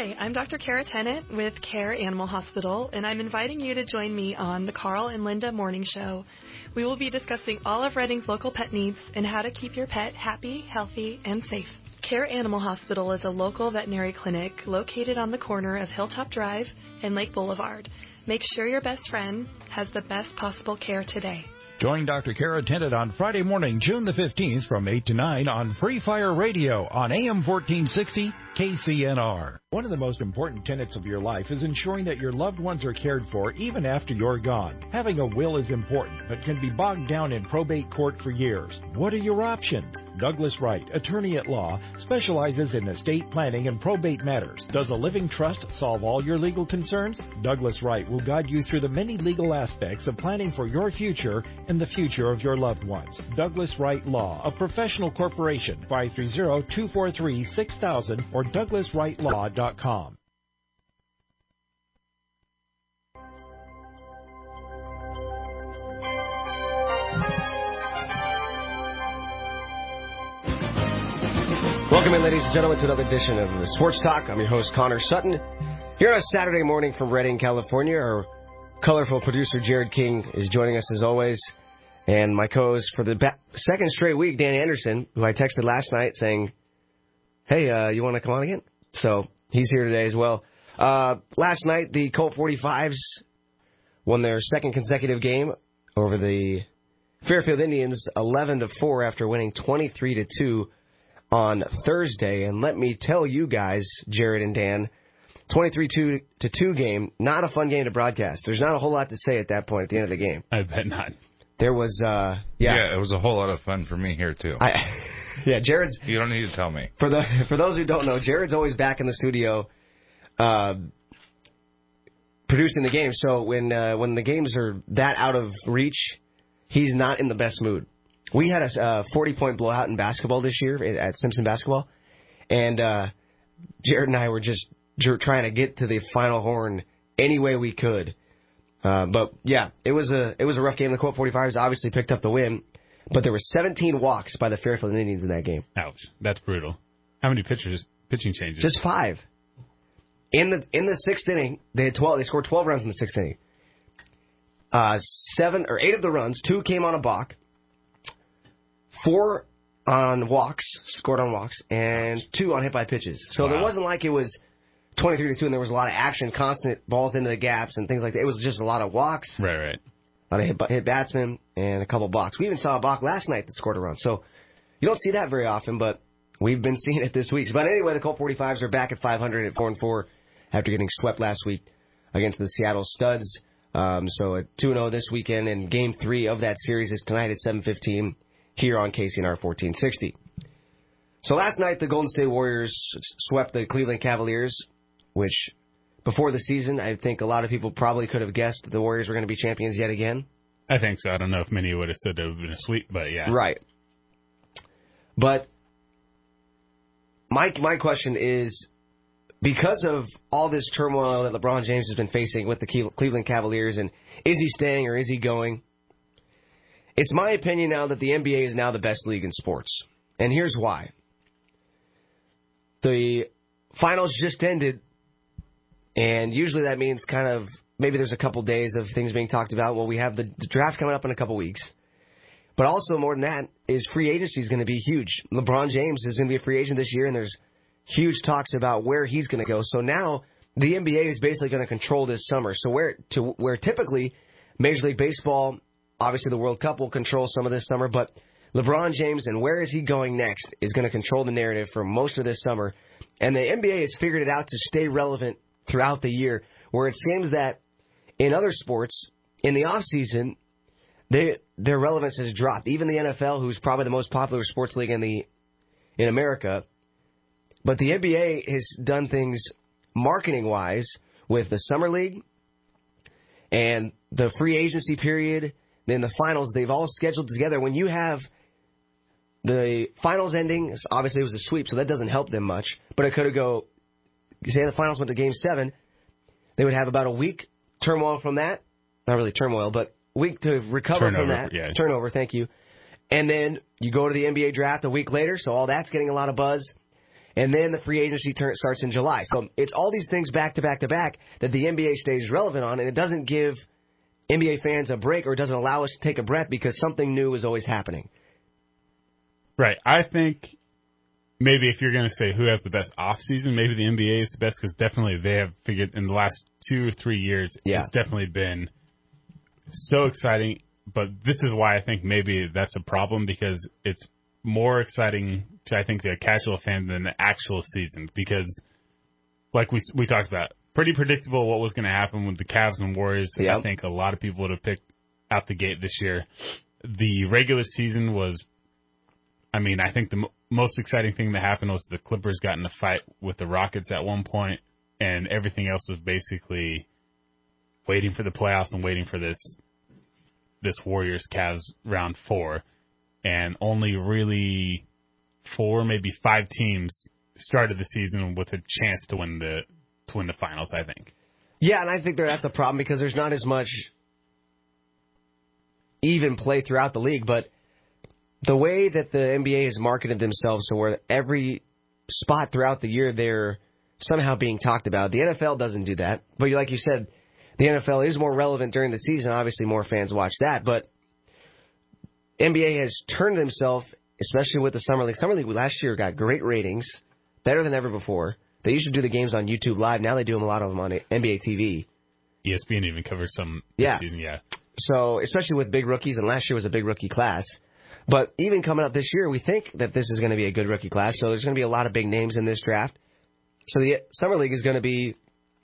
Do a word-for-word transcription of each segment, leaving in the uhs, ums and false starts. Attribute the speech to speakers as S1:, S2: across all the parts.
S1: Hi, I'm Doctor Kara Tennant with Care Animal Hospital, and I'm inviting you to join me on the Carl and Linda Morning Show. We will be discussing all of Reading's local pet needs and how to keep your pet happy, healthy, and safe. Care Animal Hospital is a local veterinary clinic located on the corner of Hilltop Drive and Lake Boulevard. Make sure your best friend has the best possible care today.
S2: Join Doctor Kara Tennant on Friday morning, June the fifteenth from eight to nine on Free Fire Radio on A M fourteen sixty K C N R. One of the most important tenets of your life is ensuring that your loved ones are cared for even after you're gone. Having a will is important, but can be bogged down in probate court for years. What are your options? Douglas Wright, attorney at law, specializes in estate planning and probate matters. Does a living trust solve all your legal concerns? Douglas Wright will guide you through the many legal aspects of planning for your future and the future of your loved ones. Douglas Wright Law, a professional corporation, five three zero, two four three, six thousand or douglas wright law dot com.
S3: Welcome in, ladies and gentlemen, to another edition of the Sports Talk. I'm your host, Connor Sutton. Here on a Saturday morning from Redding, California, our colorful producer, Jared King, is joining us as always. And my co-host for the ba- second straight week, Dan Anderson, who I texted last night saying, hey, uh, you want to come on again? So he's here today as well. Uh, last night, the Colt forty-fives won their second consecutive game over the Fairfield Indians, eleven to four, after winning twenty-three to two on Thursday. And let me tell you guys, Jared and Dan, twenty-three to two game, not a fun game to broadcast. There's not a whole lot to say at that point at the end of the game.
S4: I bet not.
S3: There was, uh, yeah.
S5: Yeah, it was a whole lot of fun for me here, too.
S3: I, yeah, Jared's...
S5: You don't need to tell me.
S3: For the for those who don't know, Jared's always back in the studio uh, producing the game. So when uh, when the games are that out of reach, he's not in the best mood. We had a forty-point blowout in basketball this year at Simpson Basketball, and uh, Jared and I were just trying to get to the final horn any way we could. Uh, but, yeah, it was a it was a rough game. The Colt forty-fives obviously picked up the win, but there were seventeen walks by the Fairfield Indians in that game.
S4: Ouch. That's brutal. How many pitchers, pitching changes?
S3: Just five. In the in the sixth inning, they had twelve. They scored twelve runs in the sixth inning. Uh, seven or eight of the runs, two came on a balk, four on walks, scored on walks, and two on hit by pitches. So wow. There wasn't like it was twenty-three to two, and there was a lot of action, constant balls into the gaps and things like that. It was just a lot of walks.
S4: Right, right.
S3: A lot of hit, hit batsmen and a couple balks. We even saw a balk last night that scored a run. So you don't see that very often, but we've been seeing it this week. But anyway, the Colt forty-fives are back at five hundred at four and four after getting swept last week against the Seattle Studs. Um, so at two and oh this weekend, and game three of that series is tonight at seven fifteen here on K C N R fourteen sixty. So last night, the Golden State Warriors swept the Cleveland Cavaliers, which before the season, I think a lot of people probably could have guessed the Warriors were going to be champions yet again.
S4: I think so. I don't know if many would have said it would have been a sweep, but yeah.
S3: Right. But my my question is, because of all this turmoil that LeBron James has been facing with the Cleveland Cavaliers, and is he staying or is he going? It's my opinion now that the N B A is now the best league in sports. And here's why. The finals just ended, and usually that means kind of maybe there's a couple days of things being talked about. Well, we have the draft coming up in a couple weeks. But also more than that is free agency is going to be huge. LeBron James is going to be a free agent this year, and there's huge talks about where he's going to go. So now the N B A is basically going to control this summer. So where to where typically Major League Baseball, obviously the World Cup will control some of this summer, but LeBron James and where is he going next is going to control the narrative for most of this summer. And the N B A has figured it out to stay relevant throughout the year, where it seems that in other sports, in the offseason, they their relevance has dropped. Even the N F L, who's probably the most popular sports league in the in America. But the N B A has done things marketing-wise with the Summer League and the free agency period, then the finals. They've all scheduled together. When you have the finals ending, obviously it was a sweep, so that doesn't help them much. But it could have go, say the finals went to game seven, they would have about a week turmoil from that. Not really turmoil, but a week to recover
S4: Turnover,
S3: from that.
S4: Yeah.
S3: Turnover, thank you. And then you go to the N B A draft a week later, so all that's getting a lot of buzz. and then the free agency turn, starts in July. So it's all these things back to back to back that the N B A stays relevant on, and it doesn't give N B A fans a break or doesn't allow us to take a breath because something new is always happening.
S4: Right. I think maybe if you're going to say who has the best offseason, maybe the N B A is the best because definitely they have figured in the last two or three years,
S3: yeah.
S4: it's definitely been so exciting. But this is why I think maybe that's a problem because it's more exciting to, I think, the casual fan than the actual season because, like we we talked about, pretty predictable what was going to happen with the Cavs and Warriors.
S3: Yep.
S4: I think a lot of people would have picked out the gate this year. The regular season was, I mean, I think the m- most exciting thing that happened was the Clippers got in a fight with the Rockets at one point, and everything else was basically waiting for the playoffs and waiting for this this Warriors-Cavs round four. And only really four, maybe five teams started the season with a chance to win the to win the finals, I think.
S3: Yeah, and I think that that's a problem because there's not as much even play throughout the league, but the way that the N B A has marketed themselves to where every spot throughout the year they're somehow being talked about. The N F L doesn't do that. But like you said, the N F L is more relevant during the season. Obviously, more fans watch that. But N B A has turned themselves, especially with the Summer League. Summer League last year got great ratings, better than ever before. They used to do the games on YouTube Live. Now they do them a lot of them on N B A T V.
S4: E S P N even covers some this
S3: yeah.
S4: season, yeah.
S3: So, especially with big rookies, and last year was a big rookie class. But even coming up this year, we think that this is going to be a good rookie class. So there's going to be a lot of big names in this draft. So the Summer League is going to be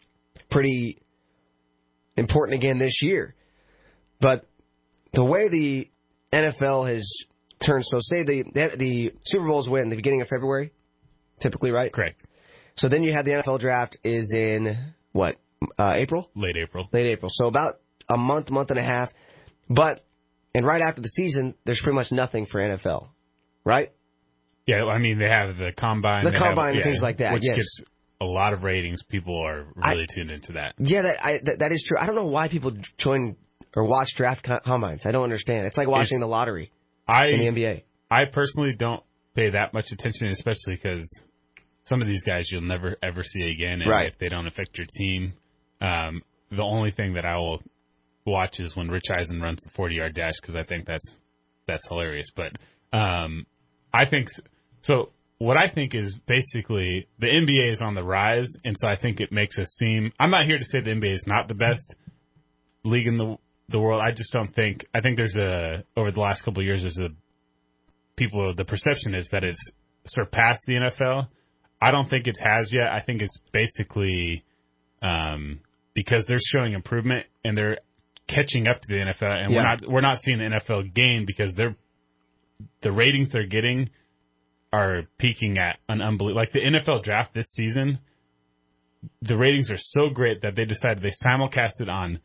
S3: pretty important again this year. But the way the N F L has turned, so say the the Super Bowls win in the beginning of February, typically, right?
S4: Correct.
S3: So then you have the N F L draft is in, what, uh, April?
S4: Late April.
S3: Late April. So about a month, month and a half. But, and right after the season, there's pretty much nothing for N F L, right?
S4: Yeah, I mean, they have the Combine.
S3: The
S4: they
S3: Combine
S4: have,
S3: and
S4: yeah,
S3: things like that,
S4: which
S3: yes.
S4: gets a lot of ratings. People are really
S3: I,
S4: tuned into that.
S3: Yeah, that, I, that that is true. I don't know why people join or watch draft combines. I don't understand. It's like watching
S4: it's,
S3: the lottery
S4: I,
S3: in the N B A.
S4: I personally don't pay that much attention, especially because some of these guys you'll never, ever see again. And
S3: right.
S4: if they don't affect your team, um, the only thing that I will watch is when Rich Eisen runs the forty-yard dash because I think that's that's hilarious. But um, I think – so what I think is basically the N B A is on the rise, and so I think it makes us seem – I'm not here to say the N B A is not the best league in the the world. I just don't think – I think there's a – over the last couple of years, there's a – people – the perception is that it's surpassed the N F L. I don't think it has yet. I think it's basically um, because they're showing improvement and they're catching up to the N F L, and
S3: yeah.
S4: we're not we're not seeing the N F L gain because they're the ratings they're getting are peaking at an unbelievable. Like the N F L draft this season, the ratings are so great that they decided they simulcast it on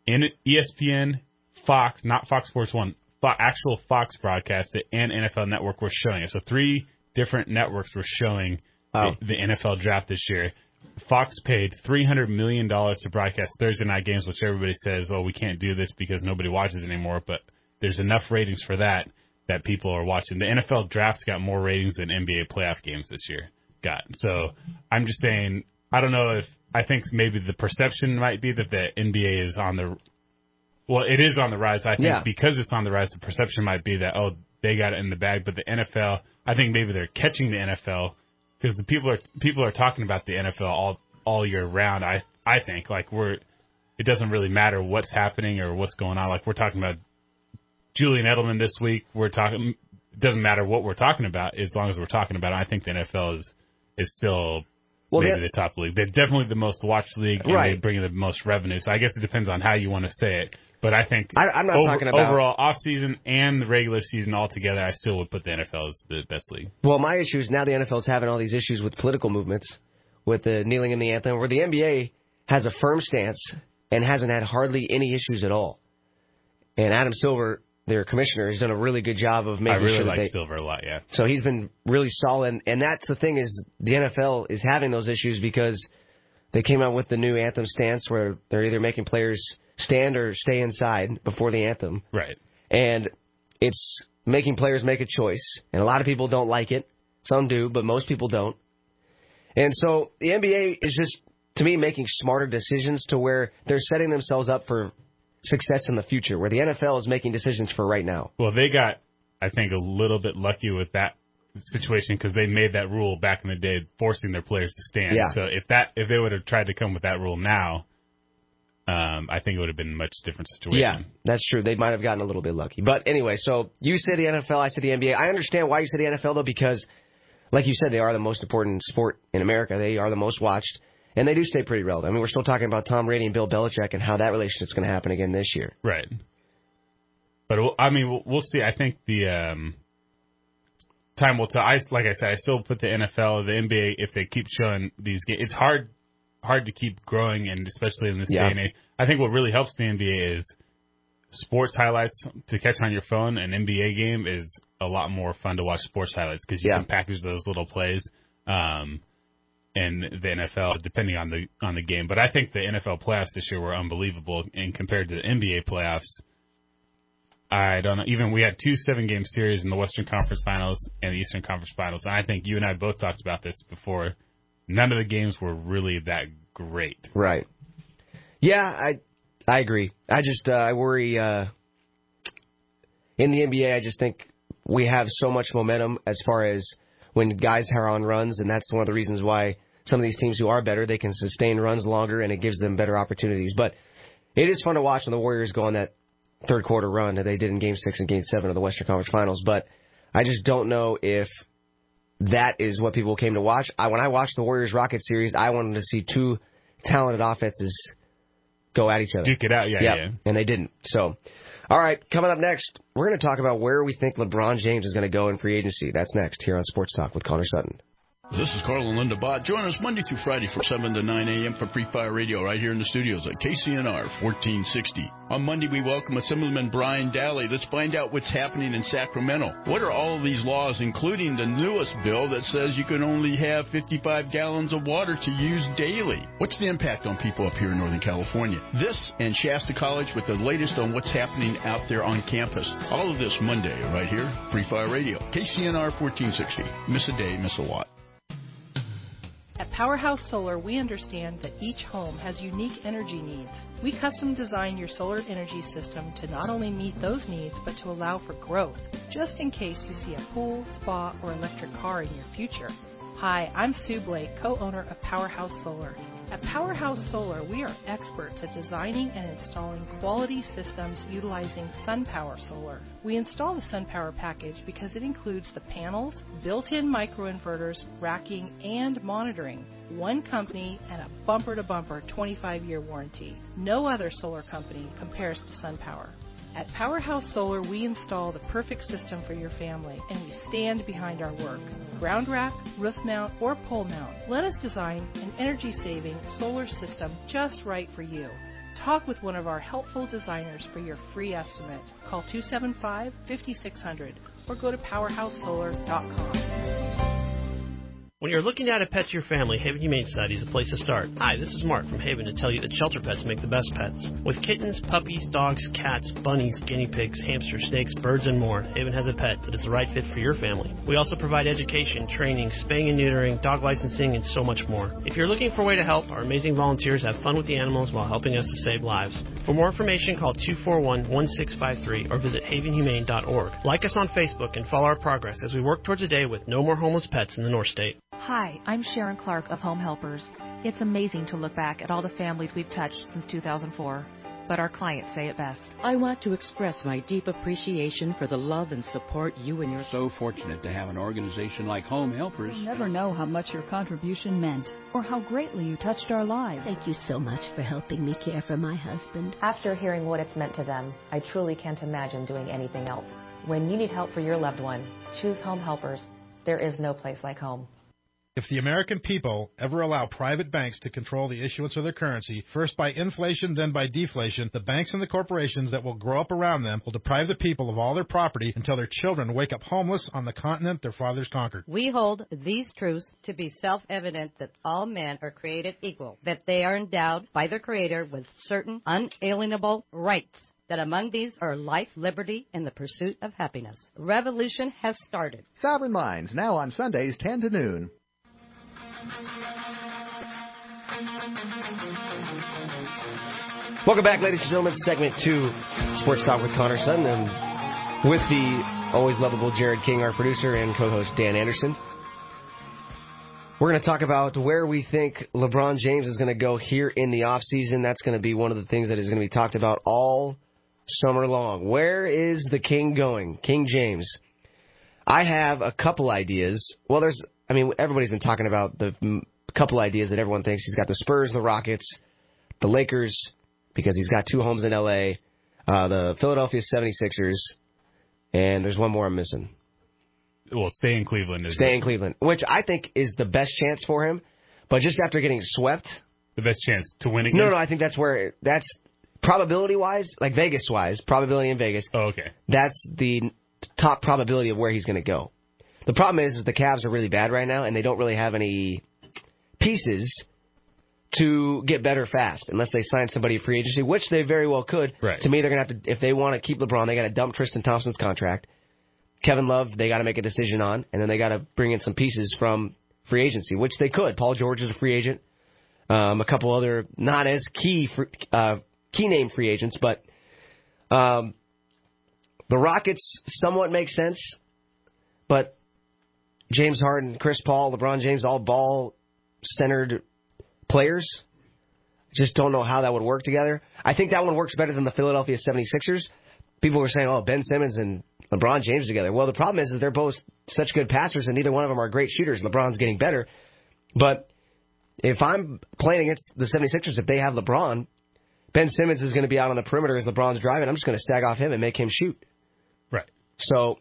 S4: E S P N, Fox, not Fox Sports One, Fo- actual Fox broadcast it, and N F L Network were showing it. So three different networks were showing
S3: oh.
S4: the, the N F L draft this year. Fox paid three hundred million dollars to broadcast Thursday night games, which everybody says, well, we can't do this because nobody watches anymore. But there's enough ratings for that that people are watching. The N F L draft got more ratings than N B A playoff games this year got. So I'm just saying, I don't know if I think maybe the perception might be that the N B A is on the well, it is on the rise. I think
S3: yeah.
S4: because it's on the rise, the perception might be that, oh, they got it in the bag. But the N F L, I think maybe they're catching the N F L because the people are people are talking about the N F L all all year round. I I think like we're it doesn't really matter what's happening or what's going on. Like we're talking about Julian Edelman this week. We're talking. It doesn't matter what we're talking about as long as we're talking about it. I think the N F L is is still well, maybe the top league. They're definitely the most watched league, and
S3: right.
S4: they bring in the most revenue. So I guess it depends on how you want to say it. But I think
S3: I, I'm not
S4: over,
S3: talking about
S4: overall off season and the regular season altogether, I still would put the N F L as the best league.
S3: Well, my issue is now the N F L is having all these issues with political movements, with the kneeling in the anthem, where the N B A has a firm stance and hasn't had hardly any issues at all. And Adam Silver, their commissioner, has done a really good job of making
S4: I really
S3: sure that
S4: like
S3: they,
S4: Silver a lot, yeah.
S3: So he's been really solid, and that's the thing is the N F L is having those issues because they came out with the new anthem stance where they're either making players stand or stay inside before the anthem.
S4: Right.
S3: And it's making players make a choice, and a lot of people don't like it. Some do, but most people don't. And so the N B A is just, to me, making smarter decisions to where they're setting themselves up for success in the future, where the N F L is making decisions for right now.
S4: Well, they got, I think, a little bit lucky with that situation because they made that rule back in the day, forcing their players to stand.
S3: Yeah.
S4: So if that if they would have tried to come with that rule now, um, I think it would have been a much different situation.
S3: Yeah, that's true. They might have gotten a little bit lucky. But anyway, so you say the N F L, I say the N B A. I understand why you say the N F L, though, because, like you said, they are the most important sport in America. They are the most watched, and they do stay pretty relevant. I mean, we're still talking about Tom Brady and Bill Belichick and how that relationship's going to happen again this year.
S4: Right. But, I mean, we'll, we'll see. I think the um, time will tell. I, like I said, I still put the N F L, the N B A, if they keep showing these games. It's hard hard to keep growing, and especially in this
S3: yeah.
S4: day and age. I think what really helps the N B A is sports highlights to catch on your phone. An N B A game is a lot more fun to watch sports highlights because you
S3: yeah.
S4: can package those little plays. Um, and the N F L, depending on the on the game. But I think the N F L playoffs this year were unbelievable, and compared to the N B A playoffs, I don't know. Even we had two seven-game series in the Western Conference Finals and the Eastern Conference Finals, and I think you and I both talked about this before. None of the games were really that great.
S3: Right. Yeah, I I agree. I just uh, I worry uh, in the N B A. I just think we have so much momentum as far as when guys are on runs, and that's one of the reasons why some of these teams who are better, they can sustain runs longer, and it gives them better opportunities. But it is fun to watch when the Warriors go on that third quarter run that they did in Game Six and Game Seven of the Western Conference Finals. But I just don't know if that is what people came to watch. I, when I watched the Warriors-Rockets series, I wanted to see two talented offenses go at each other.
S4: Duke it out, yeah,
S3: yep.
S4: yeah.
S3: And they didn't. So, all right, coming up next, we're going to talk about where we think LeBron James is going to go in free agency. That's next here on Sports Talk with Connor Sutton.
S6: This is Carl and Linda Bott. Join us Monday through Friday from seven to nine a.m. for Free Fire Radio right here in the studios at K C N R fourteen sixty. On Monday, we welcome Assemblyman Brian Daly. Let's find out what's happening in Sacramento. What are all of these laws, including the newest bill that says you can only have fifty-five gallons of water to use daily? What's the impact on people up here in Northern California? This and Shasta College with the latest on what's happening out there on campus. All of this Monday right here, Free Fire Radio. K C N R fourteen sixty. Miss a day, miss a lot.
S7: At Powerhouse Solar, we understand that each home has unique energy needs. We custom design your solar energy system to not only meet those needs, but to allow for growth, just in case you see a pool, spa, or electric car in your future. Hi, I'm Sue Blake, co-owner of Powerhouse Solar. At Powerhouse Solar, we are experts at designing and installing quality systems utilizing SunPower Solar. We install the SunPower package because it includes the panels, built-in microinverters, racking, and monitoring. One company and a bumper-to-bumper twenty-five year warranty. No other solar company compares to SunPower. At Powerhouse Solar, we install the perfect system for your family, and we stand behind our work. Ground rack, roof mount, or pole mount, let us design an energy-saving solar system just right for you. Talk with one of our helpful designers for your free estimate. Call two seven five, five six zero zero or go to powerhouse solar dot com.
S8: When you're looking at a pet to your family, Haven Humane Society is the place to start. Hi, this is Mark from Haven to tell you that shelter pets make the best pets. With kittens, puppies, dogs, cats, bunnies, guinea pigs, hamsters, snakes, birds, and more, Haven has a pet that is the right fit for your family. We also provide education, training, spaying and neutering, dog licensing, and so much more. If you're looking for a way to help, our amazing volunteers have fun with the animals while helping us to save lives. For more information, call two four one, one six five three or visit haven humane dot org. Like us on Facebook and follow our progress as we work towards a day with no more homeless pets in the North State.
S9: Hi, I'm Sharon Clark of Home Helpers. It's amazing to look back at all the families we've touched since two thousand four, but our clients say it best.
S10: I want to express my deep appreciation for the love and support you and your...
S11: So fortunate to have an organization like Home Helpers.
S12: You'll never know how much your contribution meant or how greatly you touched our lives.
S13: Thank you so much for helping me care for my husband.
S14: After hearing what it's meant to them, I truly can't imagine doing anything else. When you need help for your loved one, choose Home Helpers. There is no place like home.
S15: If the American people ever allow private banks to control the issuance of their currency, first by inflation, then by deflation, the banks and the corporations that will grow up around them will deprive the people of all their property until their children wake up homeless on the continent their fathers conquered.
S16: We hold these truths to be self-evident that all men are created equal, that they are endowed by their Creator with certain unalienable rights, that among these are life, liberty, and the pursuit of happiness. Revolution has started.
S17: Sovereign Minds, now on Sundays, ten to noon.
S3: Welcome back, ladies and gentlemen, segment two, Sports Talk with Connor Sutton, and with the always lovable Jared King, our producer, and co-host Dan Anderson. We're going to talk about where we think LeBron James is going to go here in the offseason. That's going to be one of the things that is going to be talked about all summer long. Where is the King going? King James. I have a couple ideas. Well, there's, I mean, everybody's been talking about the m- couple ideas that everyone thinks. He's got the Spurs, the Rockets, the Lakers, because he's got two homes in L A, uh, the Philadelphia seventy-sixers, and there's one more I'm missing.
S4: Well, stay in Cleveland. Is
S3: Stay in Cleveland, which I think is the best chance for him. But just after getting swept.
S4: The best chance to win again?
S3: No, no, I think that's where, that's probability-wise, like Vegas-wise, probability in Vegas.
S4: Oh, okay.
S3: That's the top probability of where he's going to go. The problem is that the Cavs are really bad right now, and they don't really have any pieces to get better fast unless they sign somebody free agency, which they very well could.
S4: Right.
S3: To me, they're going to have to, if they want to keep LeBron, they got to dump Tristan Thompson's contract. Kevin Love, they got to make a decision on, and then they got to bring in some pieces from free agency, which they could. Paul George is a free agent. Um, a couple other not as key free, uh, key name free agents, but um, the Rockets somewhat make sense, but James Harden, Chris Paul, LeBron James, all ball-centered players. Just don't know how that would work together. I think that one works better than the Philadelphia seventy-sixers. People were saying, oh, Ben Simmons and LeBron James together. Well, the problem is that they're both such good passers, and neither one of them are great shooters. LeBron's getting better. But if I'm playing against the seventy-sixers, if they have LeBron, Ben Simmons is going to be out on the perimeter as LeBron's driving. I'm just going to sag off him and make him shoot.
S4: Right.
S3: So,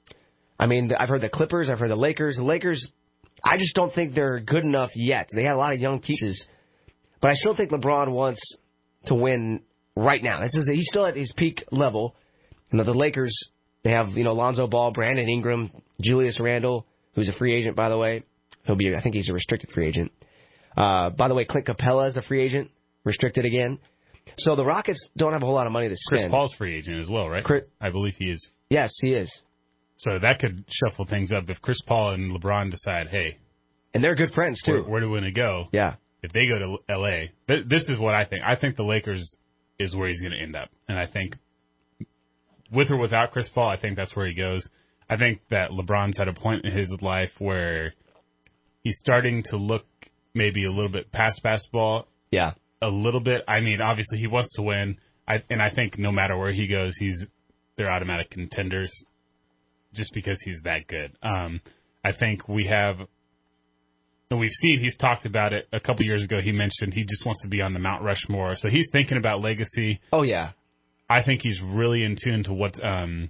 S3: I mean, I've heard the Clippers. I've heard the Lakers. The Lakers, I just don't think they're good enough yet. They have a lot of young pieces. But I still think LeBron wants to win right now. This is, he's still at his peak level. You know, the Lakers, they have, you know, Lonzo Ball, Brandon Ingram, Julius Randle, who's a free agent, by the way. He'll be, I think he's a restricted free agent. Uh, by the way, Clint Capella is a free agent, restricted again. So the Rockets don't have a whole lot of money to spend.
S4: Chris Paul's free agent as well, right?
S3: Chris,
S4: I believe he is.
S3: Yes, he is.
S4: So that could shuffle things up if Chris Paul and LeBron decide, hey.
S3: And they're good friends, too.
S4: Where, where do we want to go?
S3: Yeah.
S4: If they go to L A, th- this is what I think. I think the Lakers is where he's going to end up. And I think with or without Chris Paul, I think that's where he goes. I think that LeBron's at a point in his life where he's starting to look maybe a little bit past basketball.
S3: Yeah.
S4: A little bit. I mean, obviously he wants to win. I, and I think no matter where he goes, he's they're automatic contenders just because he's that good. Um, I think we have, and we've seen, he's talked about it a couple years ago. He mentioned he just wants to be on the Mount Rushmore. So he's thinking about legacy.
S3: Oh, yeah.
S4: I think he's really in tune to what um,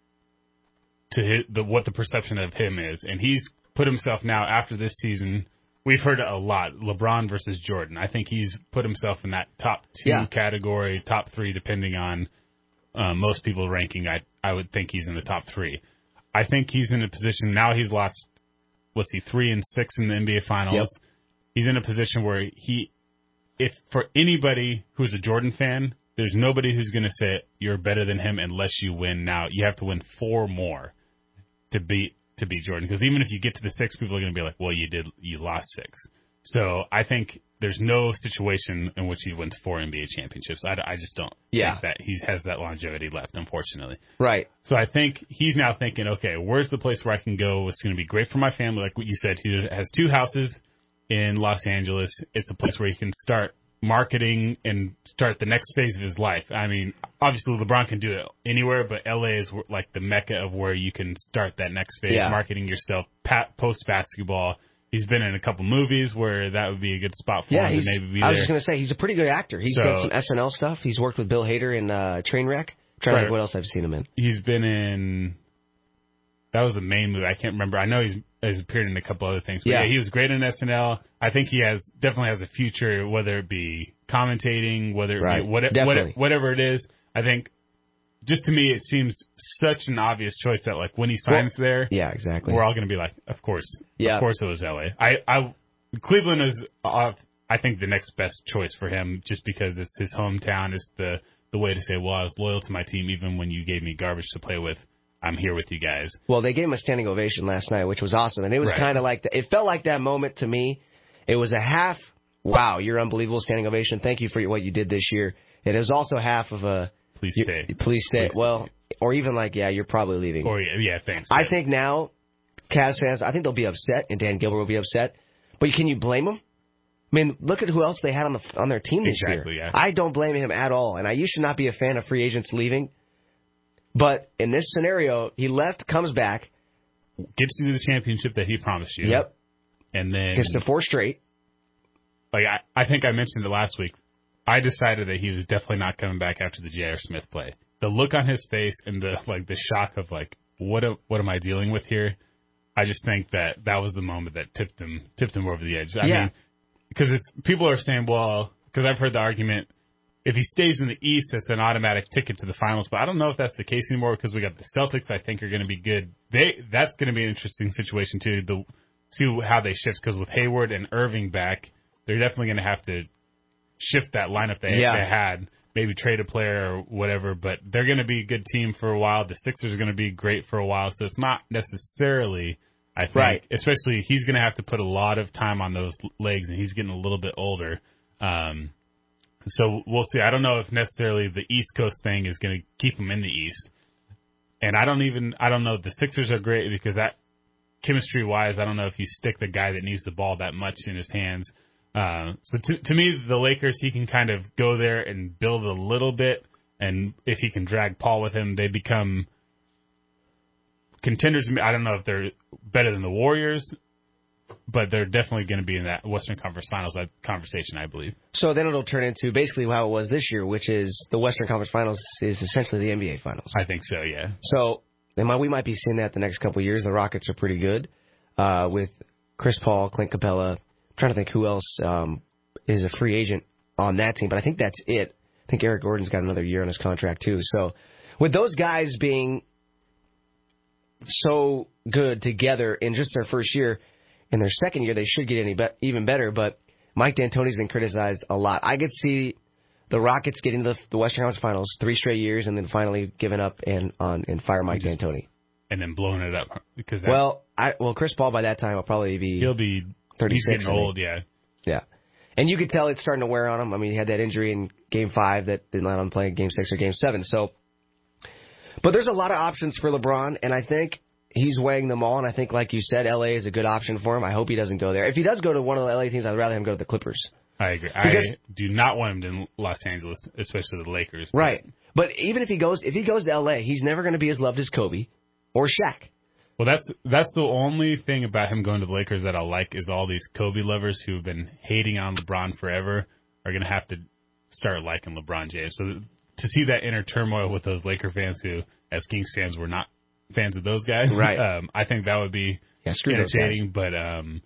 S4: to his, the what the perception of him is, and he's put himself now after this season. We've heard it a lot, LeBron versus Jordan. I think he's put himself in that top two
S3: yeah.
S4: category, top three, depending on uh, most people ranking. I I would think he's in the top three. I think he's in a position now. He's lost, what's he, three and six in the N B A Finals.
S3: Yep.
S4: He's in a position where he, if for anybody who's a Jordan fan, there's nobody who's going to say you're better than him unless you win now. You have to win four more to beat to beat Jordan. Because even if you get to the six, people are going to be like, well, you did, you lost six. So I think there's no situation in which he wins four N B A championships. I, I just don't
S3: yeah.
S4: think that he has that longevity left, unfortunately.
S3: Right.
S4: So I think he's now thinking, okay, where's the place where I can go? It's going to be great for my family. Like what you said, he has two houses in Los Angeles. It's a place where he can start marketing and start the next phase of his life. I mean, obviously LeBron can do it anywhere, but L A is like the mecca of where you can start that next phase,
S3: yeah.
S4: marketing yourself post basketball. He's been in a couple movies where that would be a good spot for
S3: yeah,
S4: him to maybe be
S3: I
S4: there.
S3: was just going to say, he's a pretty good actor. He's
S4: so,
S3: done some S N L stuff. He's worked with Bill Hader in uh, Trainwreck. I'm trying
S4: right.
S3: to think what else I've seen him in.
S4: He's been in, that was the main movie. I can't remember. I know he's, he's appeared in a couple other things. But yeah. yeah, he was great in S N L. I think he has definitely has a future, whether it be commentating, whether it
S3: right.
S4: be what, what, whatever it is. I think, just to me, it seems such an obvious choice that, like, when he signs well, there,
S3: yeah, exactly.
S4: we're all going to be like, of course.
S3: Yeah.
S4: Of course it was L A. I, I, Cleveland is, uh, I think, the next best choice for him just because it's his hometown. It's the, the way to say, well, I was loyal to my team even when you gave me garbage to play with. I'm here with you guys.
S3: Well, they gave him a standing ovation last night, which was awesome. And it was
S4: right.
S3: kind of like, the, it felt like that moment to me It was a half, wow, you're unbelievable, standing ovation. Thank you for what you did this year. It was also half of a...
S4: Please stay.
S3: You, please stay.
S4: Please
S3: well,
S4: stay.
S3: Or even like, yeah, you're probably leaving.
S4: Or, yeah, yeah thanks.
S3: I think now, Cavs fans, I think they'll be upset, and Dan Gilbert will be upset. But can you blame them? I mean, look at who else they had on the on their team this
S4: exactly,
S3: year.
S4: Yeah.
S3: I don't blame him at all, and I used to not be a fan of free agents leaving. But in this scenario, he left, comes back.
S4: Gets you the championship that he promised you.
S3: Yep.
S4: And then...
S3: Gets to four straight.
S4: Like, I, I think I mentioned it last week. I decided that he was definitely not coming back after the J R. Smith play. The look on his face and the like, the shock of, like, what a, what am I dealing with here? I just think that that was the moment that tipped him tipped him over the edge. I
S3: yeah.
S4: mean, because people are saying, well, because I've heard the argument, if he stays in the East, it's an automatic ticket to the finals. But I don't know if that's the case anymore because we got the Celtics. I think are going to be good. They that's going to be an interesting situation too. The to how they shift because with Hayward and Irving back, they're definitely going to have to shift that lineup they,
S3: yeah.
S4: they had. Maybe trade a player or whatever, but they're going to be a good team for a while. The Sixers are going to be great for a while, so it's not necessarily, I think,
S3: right.
S4: especially he's going to have to put a lot of time on those legs, and he's getting a little bit older. Um, so we'll see. I don't know if necessarily the East Coast thing is going to keep him in the East. And I don't even, I don't know, the Sixers are great because that, chemistry-wise, I don't know if you stick the guy that needs the ball that much in his hands. Uh, so to, to me, the Lakers, he can kind of go there and build a little bit, and if he can drag Paul with him, they become contenders. I don't know if they're better than the Warriors, but they're definitely going to be in that Western Conference Finals conversation, I believe.
S3: So then it'll turn into basically how it was this year, which is the Western Conference Finals is essentially the N B A Finals.
S4: I think so, yeah.
S3: So they might, we might be seeing that the next couple of years. The Rockets are pretty good uh, with Chris Paul, Clint Capella. Trying to think who else um, is a free agent on that team, but I think that's it. I think Eric Gordon's got another year on his contract too. So with those guys being so good together in just their first year, in their second year they should get any be- even better. But Mike D'Antoni's been criticized a lot. I could see the Rockets getting to the, the Western Conference Finals three straight years and then finally giving up and on and fire Mike just, D'Antoni
S4: and then blowing it up because
S3: well, I well Chris Paul by that time will probably be
S4: he'll be.
S3: thirty-six,
S4: He's getting old, yeah.
S3: Yeah. And you could tell it's starting to wear on him. I mean, he had that injury in Game five that didn't let him play in Game six or Game seven. So, but there's a lot of options for LeBron, and I think he's weighing them all. And I think, like you said, L A is a good option for him. I hope he doesn't go there. If he does go to one of the L A teams, I'd rather him go to the Clippers.
S4: I agree. Because, I do not want him in Los Angeles, especially the Lakers.
S3: But. Right. But even if he goes, if he goes to L A, he's never going to be as loved as Kobe or Shaq.
S4: Well, that's that's the only thing about him going to the Lakers that I like is all these Kobe lovers who have been hating on LeBron forever are going to have to start liking LeBron James. So to see that inner turmoil with those Laker fans who, as Kings fans, were not fans of those guys,
S3: right?
S4: Um, I think that would be
S3: yeah,
S4: entertaining. But um,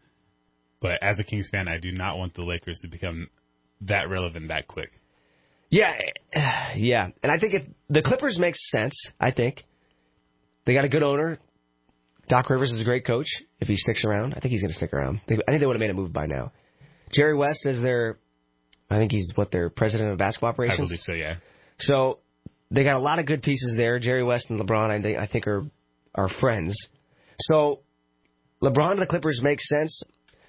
S4: but as a Kings fan, I do not want the Lakers to become that relevant that quick.
S3: Yeah, yeah, and I think if the Clippers makes sense, I think they got a good owner. Doc Rivers is a great coach. If he sticks around, I think he's going to stick around. I think they would have made a move by now. Jerry West is their, I think he's what their president of basketball operations.
S4: I believe so, yeah.
S3: So they got a lot of good pieces there. Jerry West and LeBron, I think, I think are are friends. So LeBron to the Clippers makes sense.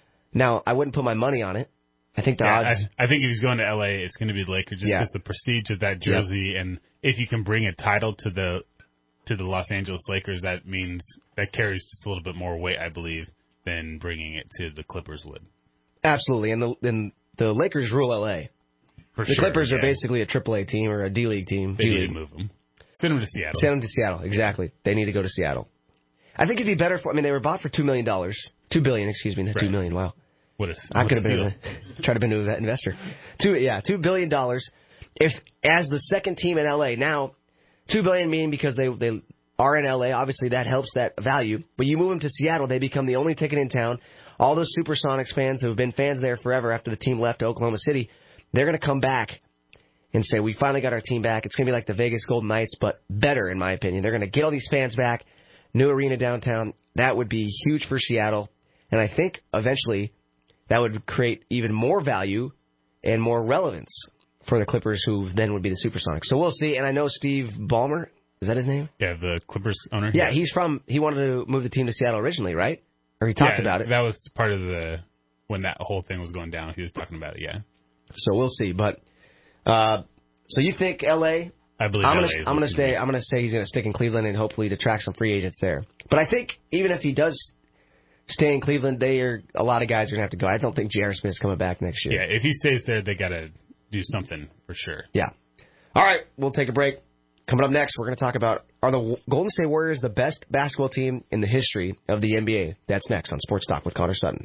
S3: Now I wouldn't put my money on it. I think the
S4: yeah,
S3: odds.
S4: I, I think if he's going to L A, it's going to be the Lakers just because yeah. the prestige of that jersey, yeah. and if you can bring a title to the. to the Los Angeles Lakers, that means that carries just a little bit more weight, I believe, than bringing it to the Clippers would.
S3: Absolutely, and the and the Lakers rule L A.
S4: For
S3: the
S4: sure,
S3: Clippers
S4: yeah.
S3: are basically a triple A team or a D League team.
S4: They
S3: D-League.
S4: need to move them. Send them to Seattle.
S3: Send them to Seattle, exactly. They need to go to Seattle. I think it'd be better for. I mean, they were bought for two million dollars, two billion, excuse me, not
S4: right.
S3: two million. Wow,
S4: what a
S3: I
S4: what
S3: could have
S4: been
S3: a, tried to been that investor. Two, yeah, two billion dollars. If as the second team in L A now, two billion meaning because they they. are in L A, obviously that helps that value. But you move them to Seattle, they become the only ticket in town. All those Supersonics fans who have been fans there forever after the team left to Oklahoma City, they're going to come back and say, we finally got our team back. It's going to be like the Vegas Golden Knights, but better, in my opinion. They're going to get all these fans back, new arena downtown. That would be huge for Seattle. And I think eventually that would create even more value and more relevance for the Clippers, who then would be the Supersonics. So we'll see. And I know Steve Ballmer, is that his name?
S4: Yeah, the Clippers owner.
S3: Yeah, yeah, he's from, he wanted to move the team to Seattle originally, right? Or he talked
S4: yeah,
S3: about it.
S4: That was part of the, when that whole thing was going down, he was talking about it, yeah.
S3: So we'll see. But uh, so you think L A?
S4: I believe
S3: I'm
S4: L A
S3: gonna,
S4: is
S3: I'm going to
S4: listening.
S3: stay. I'm going to say he's going to stick in Cleveland and hopefully to track some free agents there. But I think even if he does stay in Cleveland, they are a lot of guys are going to have to go. I don't think J R. Smith's coming back next year.
S4: Yeah, if he stays there, they got to do something for sure.
S3: Yeah. All right, we'll take a break. Coming up next, we're going to talk about, are the Golden State Warriors the best basketball team in the history of the N B A? That's next on Sports Talk with Connor Sutton.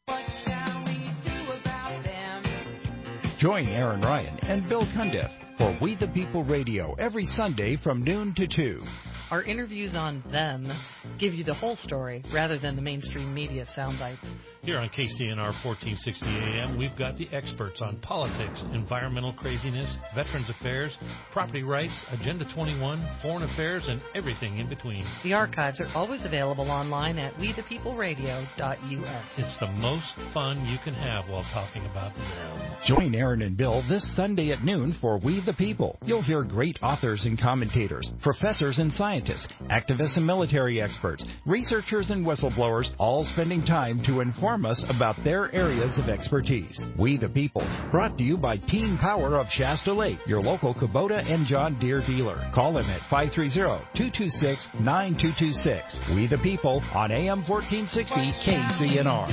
S2: Join Aaron Ryan and Bill Cundiff for We the People Radio every Sunday from noon to two.
S17: Our interviews on them give you the whole story rather than the mainstream media sound bites.
S18: Here on K C N R fourteen sixty A M, we've got the experts on politics, environmental craziness, veterans affairs, property rights, Agenda twenty-one, foreign affairs, and everything in between.
S17: The archives are always available online at we the people radio dot U S.
S18: It's the most fun you can have while talking about them.
S2: Join Aaron and Bill this Sunday at noon for We the People. You'll hear great authors and commentators, professors and scientists, activists and military experts, researchers and whistleblowers, all spending time to inform us about their areas of expertise. We the People, brought to you by Team Power of Shasta Lake, your local Kubota and John Deere dealer. Call them at five three zero, two two six, nine two two six. We the People on A M fourteen sixty K C N R.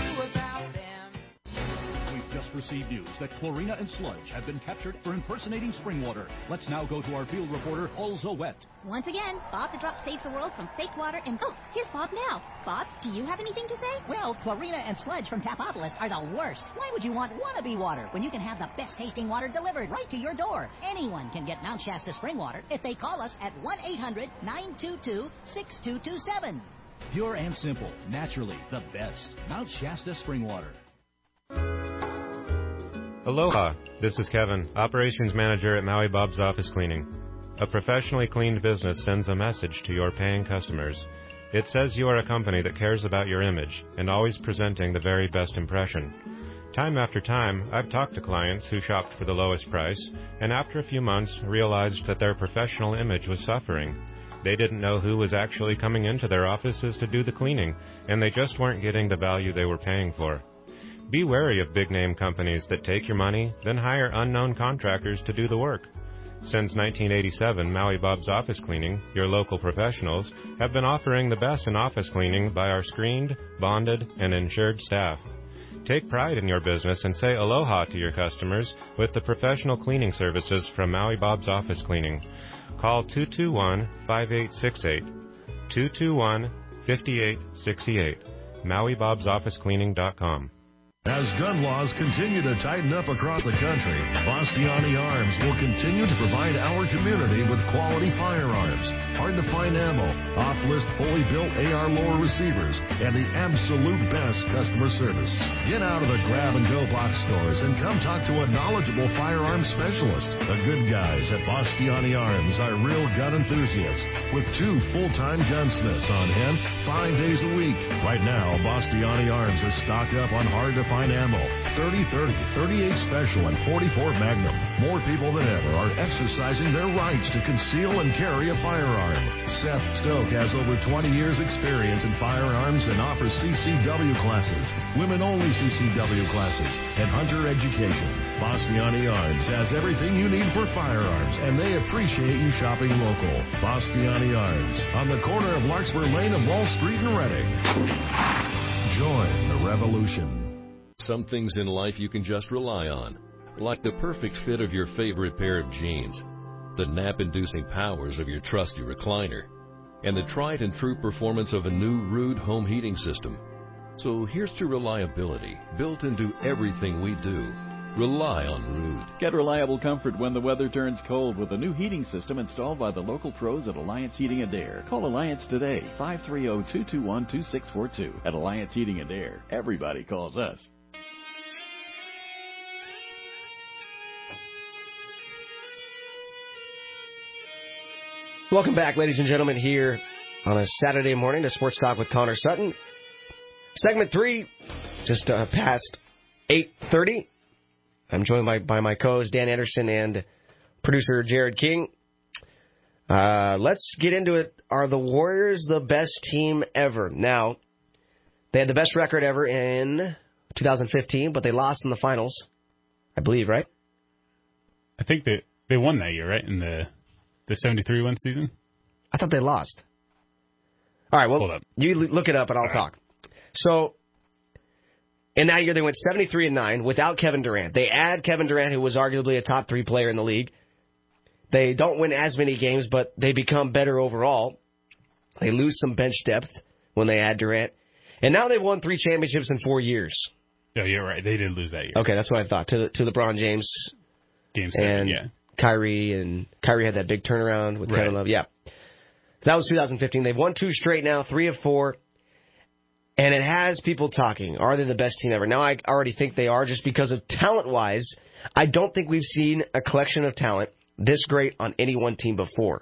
S19: Received news that Chlorina and sludge have been captured for impersonating spring water. Let's now go to our field reporter, Also Wet.
S20: Once again, Bob the Drop saves the world from fake water and... Oh, here's Bob now. Bob, do you have anything to say?
S21: Well, Chlorina and sludge from Tapopolis are the worst. Why would you want wannabe water when you can have the best tasting water delivered right to your door? Anyone can get Mount Shasta spring water if they call us at one eight hundred, nine two two, six two two seven.
S19: Pure and simple, naturally the best. Mount Shasta spring water.
S22: Aloha, this is Kevin, Operations Manager at Maui Bob's Office Cleaning. A professionally cleaned business sends a message to your paying customers. It says you are a company that cares about your image and always presenting the very best impression. Time after time, I've talked to clients who shopped for the lowest price and after a few months realized that their professional image was suffering. They didn't know who was actually coming into their offices to do the cleaning, and they just weren't getting the value they were paying for. Be wary of big-name companies that take your money, then hire unknown contractors to do the work. Since nineteen eighty-seven, Maui Bob's Office Cleaning, your local professionals, have been offering the best in office cleaning by our screened, bonded, and insured staff. Take pride in your business and say aloha to your customers with the professional cleaning services from Maui Bob's Office Cleaning. Call two two one, five eight six eight, two two one, five eight six eight, maui bobs office cleaning dot com.
S23: As gun laws continue to tighten up across the country, Bastiani Arms will continue to provide our community with quality firearms, hard-to-find ammo, off-list fully built A R lower receivers, and the absolute best customer service. Get out of the grab-and-go box stores and come talk to a knowledgeable firearms specialist. The good guys at Bastiani Arms are real gun enthusiasts with two full-time gunsmiths on hand five days a week. Right now, Bastiani Arms is stocked up on hard-to-find ammo, thirty thirty, thirty-eight Special, and forty-four Magnum. More people than ever are exercising their rights to conceal and carry a firearm. Seth Stoke has over twenty years experience in firearms and offers C C W classes, women-only C C W classes, and hunter education. Bastiani Arms has everything you need for firearms, and they appreciate you shopping local. Bastiani Arms, on the corner of Larkspur Lane and Wall Street in Reading. Join the revolution.
S24: Some things in life you can just rely on, like the perfect fit of your favorite pair of jeans, the nap-inducing powers of your trusty recliner, and the tried and true performance of a new Ruud home heating system. So here's to reliability built into everything we do. Rely on Ruud.
S25: Get reliable comfort when the weather turns cold with a new heating system installed by the local pros at Alliance Heating and Air. Call Alliance today, five three zero, two two one, two six four two. At Alliance Heating and Air, everybody calls us.
S3: Welcome back, ladies and gentlemen, here on a Saturday morning to Sports Talk with Connor Sutton. Segment three, just uh, past eight thirty. I'm joined by, by my co-host Dan Anderson and producer Jared King. Uh, let's get into it. Are the Warriors the best team ever? Now, they had the best record ever in twenty fifteen, but they lost in the finals, I believe, right?
S4: I think they they won that year, right? In the the seventy-three win season?
S3: I thought they lost. All right, well,
S4: Hold up.
S3: you look it up and I'll
S4: All
S3: talk. Right. So, in that year they went seventy-three and nine without Kevin Durant. They add Kevin Durant, who was arguably a top three player in the league. They don't win as many games, but they become better overall. They lose some bench depth when they add Durant. And now they've won three championships in four years.
S4: Yeah, you're right. They did lose that year.
S3: Okay, that's what I thought. To to LeBron James.
S4: Game seven,
S3: and
S4: yeah.
S3: Kyrie, and Kyrie had that big turnaround with
S4: Right.
S3: Kevin Love. Yeah. That was two thousand fifteen. They've won two straight now, three of four. And it has people talking. Are they the best team ever? Now, I already think they are just because of talent-wise. I don't think we've seen a collection of talent this great on any one team before.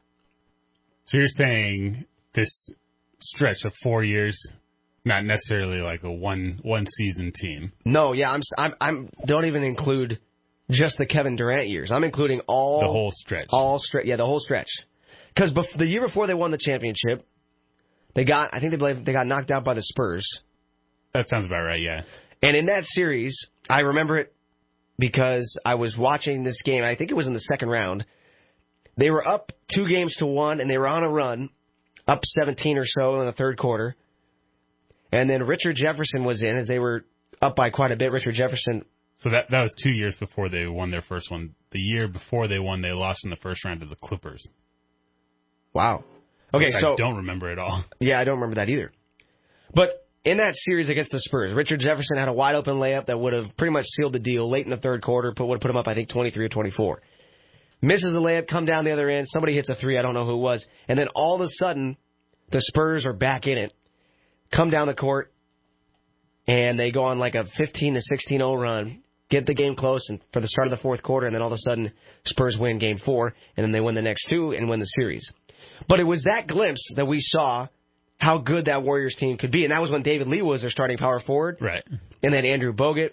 S4: So you're saying this stretch of four years, not necessarily like a one one season team?
S3: No, yeah, I'm I'm I'm don't even include just the Kevin Durant years. I'm including all
S4: The whole stretch.
S3: All stretch, yeah, the whole stretch. Because bef- the year before they won the championship, they got I think they believe they got knocked out by the Spurs.
S4: That sounds about right, yeah.
S3: And in that series, I remember it because I was watching this game. I think it was in the second round. They were up two games to one, and they were on a run, up seventeen or so in the third quarter. And then Richard Jefferson was in, as they were up by quite a bit. Richard Jefferson.
S4: So that that was two years before they won their first one. The year before they won, they lost in the first round to the Clippers.
S3: Wow. Okay,
S4: Which
S3: so
S4: I don't remember at all.
S3: Yeah, I don't remember that either. But in that series against the Spurs, Richard Jefferson had a wide open layup that would have pretty much sealed the deal late in the third quarter, put would have put him up, I think, twenty-three or twenty-four. Misses the layup, come down the other end, somebody hits a three, I don't know who it was, and then all of a sudden, the Spurs are back in it, come down the court, and they go on like a fifteen to sixteen oh run, get the game close and for the start of the fourth quarter, and then all of a sudden, Spurs win game four, and then they win the next two and win the series. But it was that glimpse that we saw how good that Warriors team could be, and that was when David Lee was their starting power forward.
S4: Right.
S3: And then Andrew Bogut.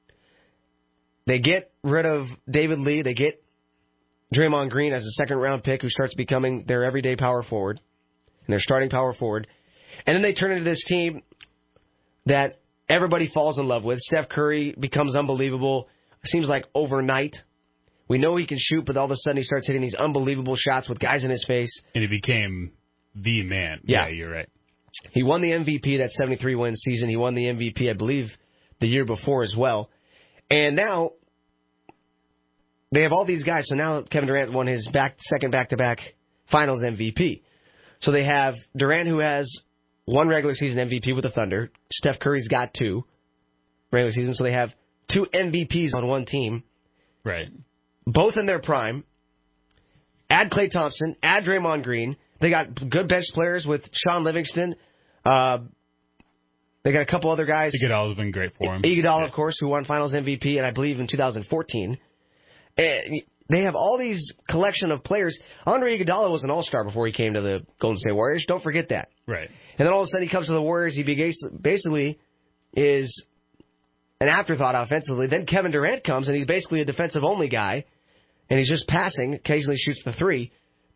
S3: They get rid of David Lee. They get Draymond Green as a second-round pick who starts becoming their everyday power forward, and their starting power forward. And then they turn into this team that everybody falls in love with. Steph Curry becomes unbelievable. It seems like overnight. We know he can shoot, but all of a sudden he starts hitting these unbelievable shots with guys in his face.
S4: And he became the man.
S3: Yeah,
S4: yeah you're right.
S3: He won the M V P that seventy-three win season. He won the M V P, I believe, the year before as well. And now they have all these guys. So now Kevin Durant won his back second back-to-back Finals M V P. So they have Durant, who has one regular season M V P with the Thunder. Steph Curry's got two regular season. So they have two M V Ps on one team.
S4: Right.
S3: Both in their prime. Add Klay Thompson. Add Draymond Green. They got good bench players with Sean Livingston. Uh, they got a couple other guys.
S4: Iguodala's been great for him.
S3: Iguodala,
S4: yeah.
S3: of course, who won Finals M V P, and I believe in two thousand fourteen. And they have all these collection of players. Andre Iguodala was an all-star before he came to the Golden State Warriors. Don't forget that.
S4: Right.
S3: And then all of a sudden he comes to the Warriors. He basically is an afterthought offensively. Then Kevin Durant comes, and he's basically a defensive-only guy. And he's just passing, occasionally shoots the three.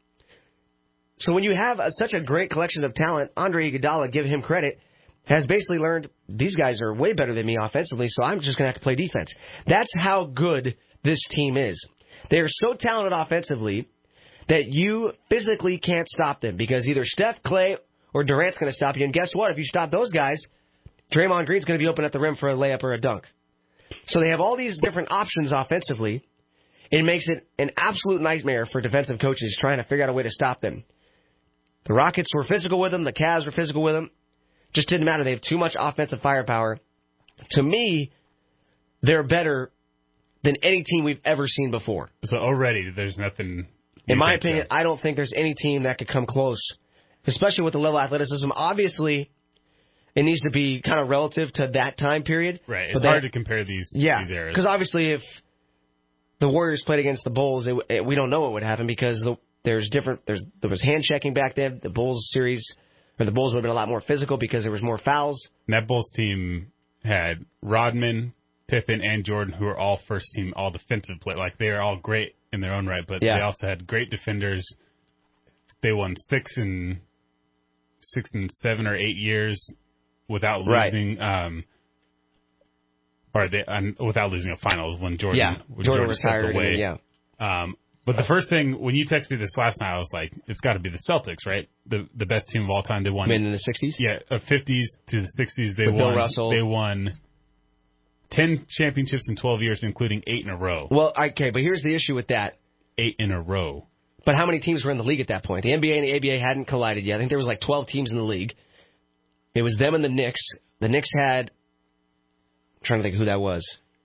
S3: So when you have a, such a great collection of talent, Andre Iguodala, give him credit, has basically learned these guys are way better than me offensively, so I'm just going to have to play defense. That's how good this team is. They are so talented offensively that you physically can't stop them because either Steph, Klay, or Durant's going to stop you. And guess what? If you stop those guys, Draymond Green's going to be open at the rim for a layup or a dunk. So they have all these different options offensively. It makes it an absolute nightmare for defensive coaches trying to figure out a way to stop them. The Rockets were physical with them. The Cavs were physical with them. Just didn't matter. They have too much offensive firepower. To me, they're better than any team we've ever seen before.
S4: So already there's nothing...
S3: In my opinion, so. I don't think there's any team that could come close, especially with the level of athleticism. Obviously, it needs to be kind of relative to that time period.
S4: Right. It's hard they, to compare these,
S3: yeah,
S4: these eras.
S3: Because obviously if the Warriors played against the Bulls, it, it, we don't know what would happen because the, there's different. There's there was hand checking back then. The Bulls series, or the Bulls would have been a lot more physical because there was more fouls.
S4: And that Bulls team had Rodman, Pippen, and Jordan, who are all first team, all defensive play. Like they are all great in their own right, but yeah. they also had great defenders. They won six and six and seven or eight years without losing.
S3: Right.
S4: Um, or they, um, without losing a finals when Jordan,
S3: yeah,
S4: when
S3: Jordan,
S4: Jordan
S3: retired.
S4: stepped away.
S3: And, yeah.
S4: Um, but the first thing, when you texted me this last night, I was like, it's got to be the Celtics, right? The the best team of all time. They won.
S3: I mean, in the sixties?
S4: Yeah, uh, fifties to the sixties. They
S3: With
S4: won.
S3: Bill Russell.
S4: They won ten championships in twelve years, including eight in a row.
S3: Well, okay, but here's the issue with that.
S4: Eight in a row.
S3: But how many teams were in the league at that point? The N B A and the A B A hadn't collided yet. I think there was like twelve teams in the league. It was them and the Knicks. The Knicks had... I'm trying to think who that was.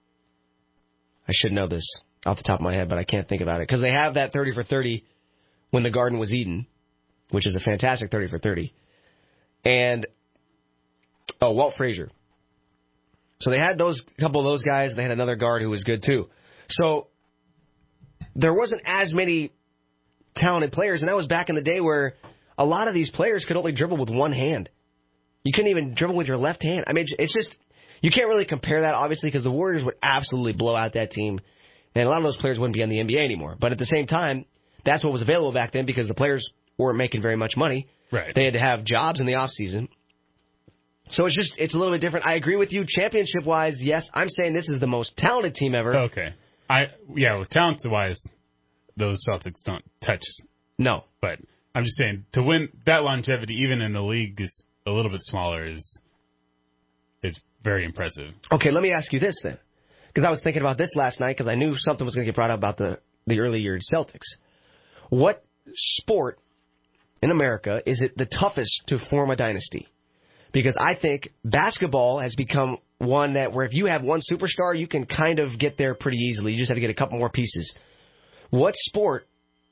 S3: I should know this off the top of my head, but I can't think about it. Because they have that thirty for thirty when the Garden was Eden, which is a fantastic thirty for thirty. And, oh, Walt Frazier. So they had those couple of those guys, and they had another guard who was good too. So there wasn't as many talented players, and that was back in the day where a lot of these players could only dribble with one hand. You couldn't even dribble with your left hand. I mean, it's just, you can't really compare that, obviously, because the Warriors would absolutely blow out that team, and a lot of those players wouldn't be on the N B A anymore. But at the same time, that's what was available back then because the players weren't making very much money.
S4: Right.
S3: They had to have jobs in the off season. So it's just, it's a little bit different. I agree with you. Championship-wise, yes, I'm saying this is the most talented team ever.
S4: Okay. I Yeah, well, talent-wise, those Celtics don't touch.
S3: No.
S4: But I'm just saying, to win that longevity, even in the league is a little bit smaller, is is very impressive.
S3: Okay, let me ask you this then. Because I was thinking about this last night because I knew something was going to get brought up about the, the early year Celtics. What sport in America is it the toughest to form a dynasty? Because I think basketball has become one that where if you have one superstar, you can kind of get there pretty easily. You just have to get a couple more pieces. What sport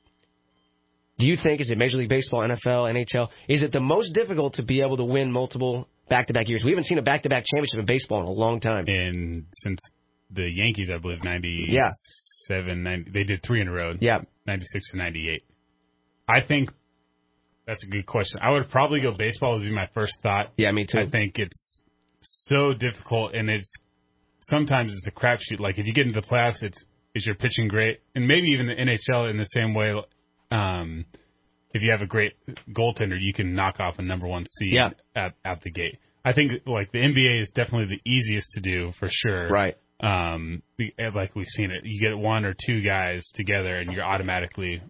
S3: do you think, is it Major League Baseball, N F L, N H L, is it the most difficult to be able to win multiple back-to-back years? We haven't seen a back-to-back championship in baseball in a long time.
S4: And since the Yankees, I believe, ninety-seven,
S3: yeah.
S4: ninety, they did three in a row.
S3: Yeah.
S4: ninety-six to ninety-eight. I think that's a good question. I would probably go baseball would be my first thought.
S3: Yeah, me too.
S4: I think it's so difficult, and it's sometimes it's a crapshoot. Like, if you get into the playoffs, it's is your pitching great? And maybe even the N H L in the same way. Um, if you have a great goaltender, you can knock off a number one seed
S3: yeah.
S4: at, at the gate. I think like the N B A is definitely the easiest to do for sure.
S3: Right.
S4: Um, like we've seen it, you get one or two guys together, and you're automatically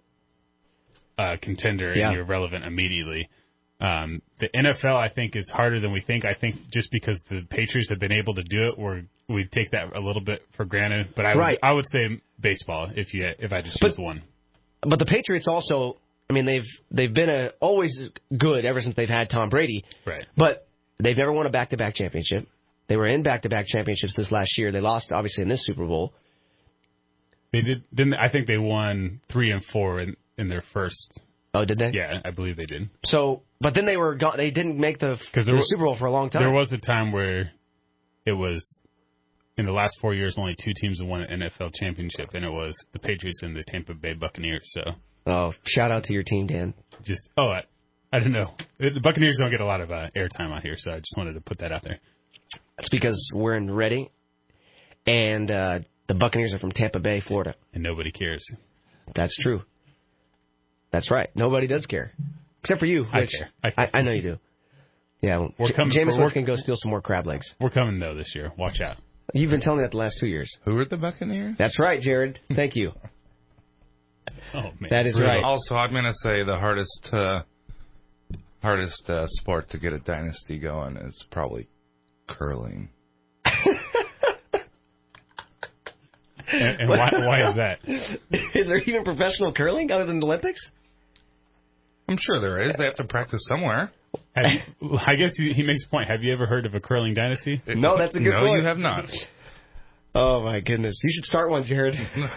S4: a contender,
S3: yeah.
S4: and you're relevant immediately. Um, the N F L, I think, is harder than we think. I think just because the Patriots have been able to do it, we're, we take that a little bit for granted. But I,
S3: right.
S4: would, I would say baseball if you if I just choose
S3: but,
S4: one.
S3: But the Patriots also, I mean, they've they've been a, always good ever since they've had Tom Brady.
S4: Right.
S3: But they've never won a back-to-back championship. They were in back-to-back championships this last year. They lost, obviously, in this Super Bowl.
S4: They did. Didn't I think they won three and four in, in their first.
S3: Oh, did they?
S4: Yeah, I believe they did.
S3: So, but then they were gone, they didn't make the, the
S4: was,
S3: Super Bowl for a long time.
S4: There was a time where it was in the last four years only two teams have won an N F L championship, and it was the Patriots and the Tampa Bay Buccaneers. So,
S3: oh, shout out to your team, Dan.
S4: Just oh, I, I don't know. The Buccaneers don't get a lot of uh, airtime out here, so I just wanted to put that out there.
S3: That's because we're in Reading, and uh, the Buccaneers are from Tampa Bay, Florida,
S4: and nobody cares.
S3: That's true. That's right. Nobody does care. Except for you, Rich.
S4: I care. I, care.
S3: I, I know you do. Yeah.
S4: We're
S3: J-
S4: coming,
S3: James
S4: we're,
S3: Woods can go steal some more crab legs.
S4: We're coming, though, this year. Watch out.
S3: You've been telling me that the last two years.
S1: Who are the Buccaneers?
S3: That's right, Jared. Thank you.
S4: Oh, man.
S3: That is right.
S1: Also, I'm going to say the hardest uh, hardest uh, sport to get a dynasty going is probably curling.
S4: and and why, why is that?
S3: Is there even professional curling other than the Olympics?
S1: I'm sure there is. They have to practice somewhere.
S4: Have you, I guess he, he makes a point. Have you ever heard of a curling dynasty?
S3: No, that's a good
S1: no,
S3: point.
S1: No, you have not.
S3: Oh, my goodness. You should start one, Jared.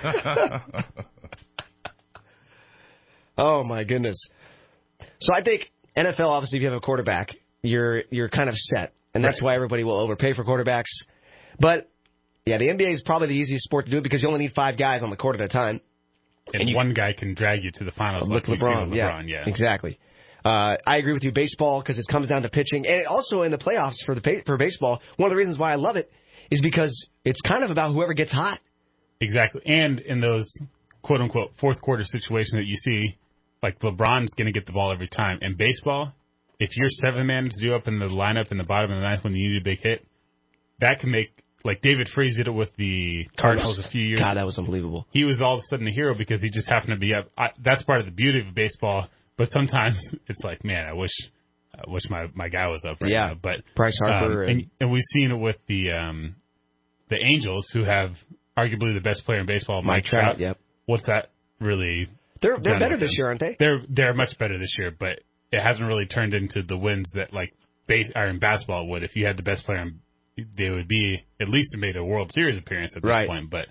S3: Oh, my goodness. So I think N F L, obviously, if you have a quarterback, you're you're kind of set. And that's
S4: right.
S3: why everybody will overpay for quarterbacks. But, yeah, the N B A is probably the easiest sport to do it because you only need five guys on the court at a time.
S4: And, and you, one guy can drag you to the finals.
S3: Look,
S4: like
S3: LeBron,
S4: LeBron,
S3: yeah,
S4: yeah.
S3: Exactly. Uh, I agree with you, baseball, because it comes down to pitching. And also in the playoffs for the for baseball, one of the reasons why I love it is because it's kind of about whoever gets hot.
S4: Exactly. And in those quote-unquote fourth-quarter situations that you see, like LeBron's going to get the ball every time. In baseball, if your seven man is due up in the lineup in the bottom of the ninth when you need a big hit, that can make like David Freese did it with the Cardinals a few years.
S3: God, that was unbelievable.
S4: He was all of a sudden a hero because he just happened to be up. I, that's part of the beauty of baseball. But sometimes it's like, man, I wish, I wish my, my guy was up right
S3: yeah.
S4: now. But
S3: Bryce Harper,
S4: um,
S3: and,
S4: and, and we've seen it with the um, the Angels, who have arguably the best player in baseball, Mike, Mike Trout. Trout.
S3: Yep.
S4: What's that really?
S3: They're they're better this year, aren't they?
S4: They're they're much better this year, but it hasn't really turned into the wins that like base or in basketball would. If you had the best player, they would be at least made a World Series appearance at this
S3: right.
S4: point. But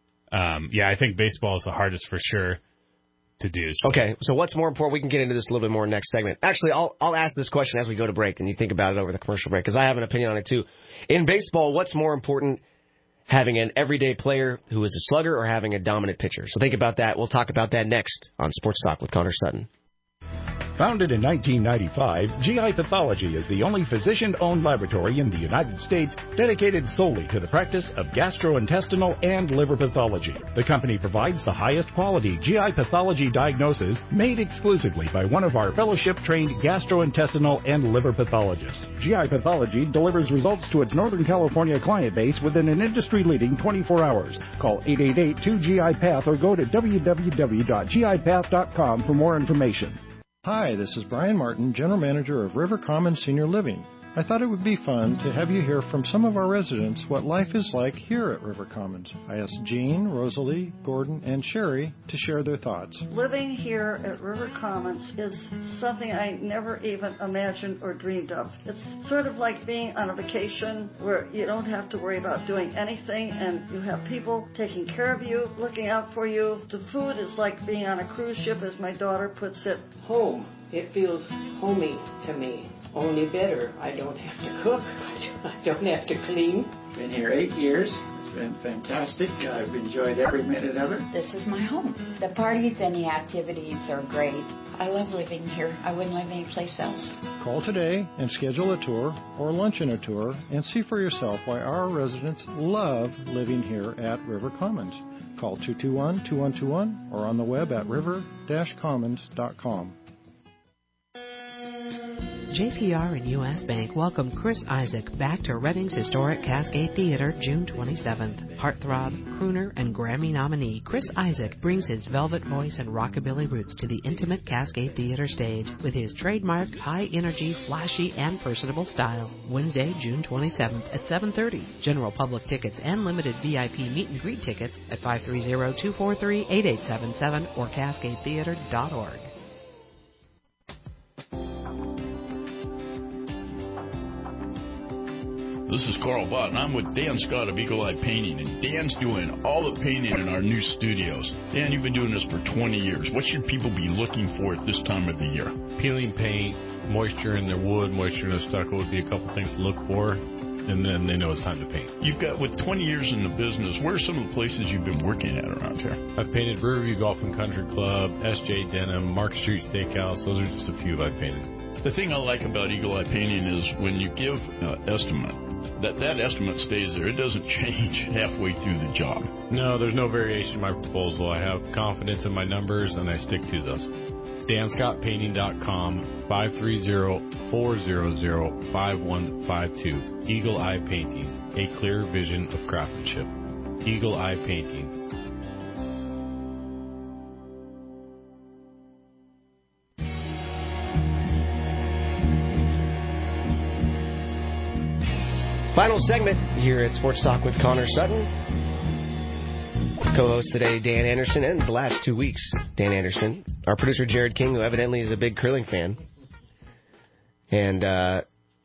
S4: um, yeah, I think baseball is the hardest for sure to do. So.
S3: Okay, so what's more important? We can get into this a little bit more next segment. Actually, I'll I'll ask this question as we go to break, and you think about it over the commercial break, because I have an opinion on it too. In baseball, what's more important? Having an everyday player who is a slugger or having a dominant pitcher? So think about that. We'll talk about that next on Sports Talk with Connor Sutton.
S2: Founded in nineteen ninety-five, G I Pathology is the only physician-owned laboratory in the United States dedicated solely to the practice of gastrointestinal and liver pathology. The company provides the highest quality G I pathology diagnosis made exclusively by one of our fellowship-trained gastrointestinal and liver pathologists. G I Pathology delivers results to its Northern California client base within an industry-leading twenty-four hours. Call eight eight eight, two G I Path or go to w w w dot g i path dot com for more information.
S5: Hi, this is Brian Martin, General Manager of River Commons Senior Living. I thought it would be fun to have you hear from some of our residents what life is like here at River Commons. I asked Jean, Rosalie, Gordon, and Sherry to share their thoughts.
S6: Living here at River Commons is something I never even imagined or dreamed of. It's sort of like being on a vacation where you don't have to worry about doing anything and you have people taking care of you, looking out for you. The food is like being on a cruise ship, as my daughter puts it.
S7: Home. It feels homey to me. Only better. I don't have to cook. I don't have to clean.
S8: Been here eight years. It's been fantastic. I've enjoyed every minute of it.
S9: This is my home. The parties and the activities are great. I love living here. I wouldn't live anyplace else.
S5: Call today and schedule a tour or luncheon a tour and see for yourself why our residents love living here at River Commons. Call two two one, two one two one or on the web at river dash commons dot com.
S26: J P R and U S Bank welcome Chris Isaak back to Reading's historic Cascade Theater June twenty-seventh. Heartthrob, crooner, and Grammy nominee Chris Isaak brings his velvet voice and rockabilly roots to the intimate Cascade Theater stage with his trademark high-energy, flashy, and personable style. Wednesday, June twenty-seventh at seven thirty. General public tickets and limited V I P meet and greet tickets at five three zero, two four three, eight eight seven seven or cascade theater dot org.
S27: This is Carl Bott, and I'm with Dan Scott of Eagle Eye Painting, and Dan's doing all the painting in our new studios. Dan, you've been doing this for twenty years. What should people be looking for at this time of the year?
S18: Peeling paint, moisture in their wood, moisture in their stucco would be a couple things to look for, and then they know it's time to paint.
S27: You've got, with twenty years in the business, where are some of the places you've been working at around here?
S18: I've painted Riverview Golf and Country Club, S J Denham, Market Street Steakhouse. Those are just a few I've painted.
S27: The thing I like about Eagle Eye Painting is when you give an estimate, that that estimate stays there. It doesn't change halfway through the job.
S18: No, there's no variation in my proposal. I have confidence in my numbers, and I stick to those. Dan Scott Painting dot com, five three zero, four zero zero, five one five two. Eagle Eye Painting, a clear vision of craftsmanship. Eagle Eye Painting.
S3: Final segment here at Sports Talk with Connor Sutton. Co-host today, Dan Anderson, and the last two weeks, Dan Anderson. Our producer, Jared King, who evidently is a big curling fan. And, uh,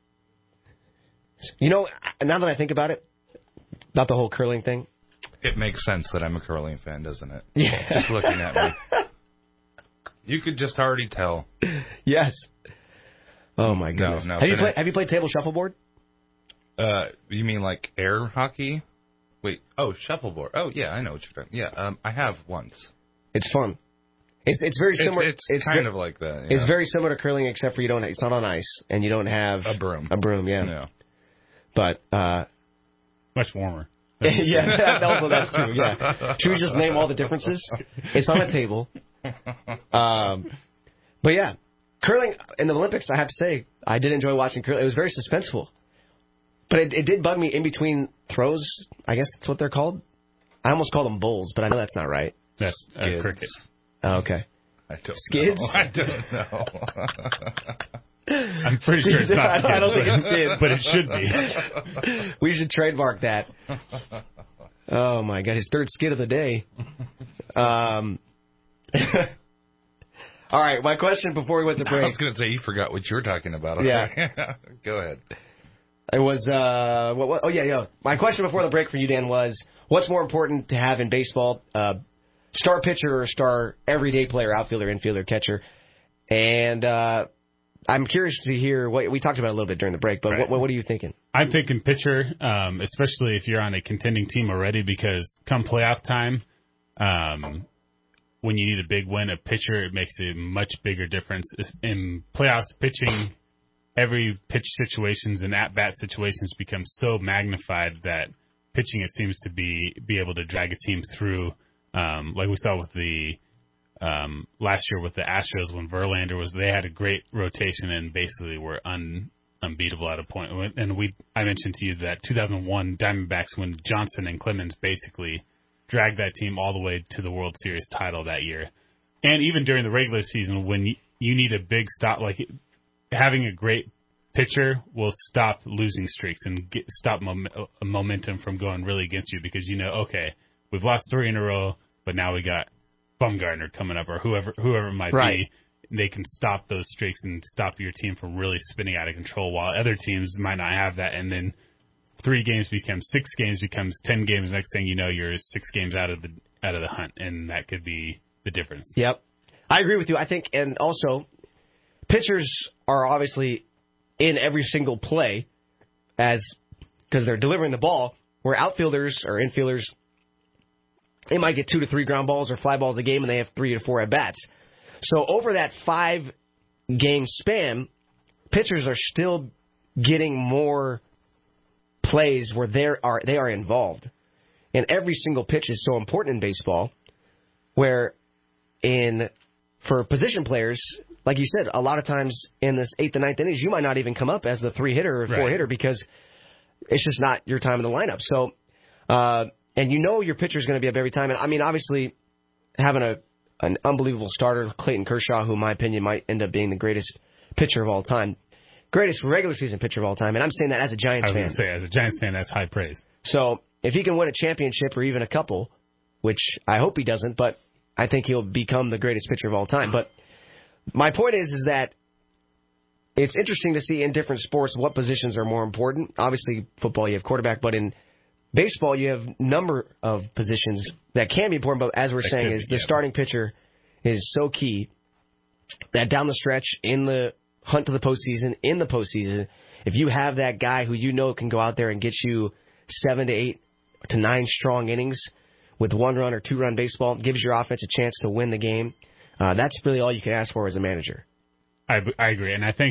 S3: you know, now that I think about it, about the whole curling thing.
S1: It makes sense that I'm a curling fan, doesn't it?
S3: Yeah.
S1: Just looking at me. You could just already tell.
S3: Yes. Oh, my goodness.
S1: No, no,
S3: have, you play, have you played table shuffleboard?
S1: Uh, you mean like air hockey? Wait, oh, shuffleboard. Oh, yeah, I know what you're talking. Yeah, um, I have once.
S3: It's fun. It's it's very similar.
S1: It's, it's,
S3: it's
S1: kind
S3: ve-
S1: of like that. Yeah.
S3: It's very similar to curling, except for you don't. It's not on ice, and you don't have
S1: a broom.
S3: A broom, yeah.
S1: Yeah.
S3: But uh,
S4: much warmer.
S3: yeah, that, also that's true. Yeah. Should we just name all the differences? It's on a table. Um, but yeah, curling in the Olympics. I have to say, I did enjoy watching curling. It was very suspenseful. But it, it did bug me in between throws. I guess that's what they're called. I almost call them bowls, but I know that's not right.
S4: That's uh, cricket.
S3: Oh, okay.
S1: I don't
S3: Skids?
S1: know. I don't know.
S4: I'm pretty sure it's not skids,
S3: I don't think it's skids.
S4: but it should be.
S3: We should trademark that. Oh, my God. His third skid of the day. Um, all right. My question before we went to break.
S1: I was going to say, you forgot what you were talking about.
S3: Yeah.
S1: Go ahead.
S3: It was, uh, what, what, oh, yeah, yeah. My question before the break for you, Dan, was what's more important to have in baseball, uh, star pitcher or star everyday player, outfielder, infielder, catcher? And uh, I'm curious to hear what we talked about a little bit during the break, but
S4: Right.
S3: what, what are you thinking?
S4: I'm thinking pitcher, um, especially if you're on a contending team already, because come playoff time, um, when you need a big win, a pitcher, it makes a much bigger difference. In playoffs, pitching, every pitch situations and at-bat situations become so magnified that pitching, it seems to be be able to drag a team through, um, like we saw with the um, last year with the Astros when Verlander was, they had a great rotation and basically were un, unbeatable at a point. And we, I mentioned to you that two thousand one Diamondbacks, when Johnson and Clemens basically dragged that team all the way to the World Series title that year. And even during the regular season, when you, you need a big stop, like having a great pitcher will stop losing streaks and get, stop mom, momentum from going really against you, because you know, okay, we've lost three in a row, but now we got Bumgarner coming up, or whoever whoever it might
S3: Right.
S4: be. They can stop those streaks and stop your team from really spinning out of control, while other teams might not have that. And then three games becomes six games, becomes ten games. Next thing you know, you're six games out of the out of the hunt, and that could be the difference.
S3: Yep. I agree with you. I think, and also, pitchers are obviously in every single play as because they're delivering the ball, where outfielders or infielders, they might get two to three ground balls or fly balls a game, and they have three to four at-bats. So over that five-game span, pitchers are still getting more plays where they are they are involved. And every single pitch is so important in baseball, where in for position players, like you said, a lot of times in this eighth and ninth innings, you might not even come up as the three-hitter or four-hitter
S4: Right.
S3: because it's just not your time in the lineup. So, uh, and you know your pitcher is going to be up every time. And, I mean, obviously, having a an unbelievable starter, Clayton Kershaw, who, in my opinion, might end up being the greatest pitcher of all time, greatest regular season pitcher of all time. And I'm saying that as a Giants
S4: I was
S3: fan.
S4: going to say, as a Giants fan, that's high praise.
S3: So if he can win a championship or even a couple, which I hope he doesn't, but I think he'll become the greatest pitcher of all time. But my point is, is that it's interesting to see in different sports what positions are more important. Obviously, football, you have quarterback, but in baseball, you have number of positions that can be important. But as we're
S4: That
S3: saying,
S4: could
S3: is
S4: be,
S3: the
S4: yeah.
S3: starting pitcher is so key that down the stretch in the hunt to the postseason, in the postseason, if you have that guy who you know can go out there and get you seven to eight to nine strong innings with one run or two run baseball, gives your offense a chance to win the game. Uh, that's really all you can ask for as a manager.
S4: I, I agree, and I think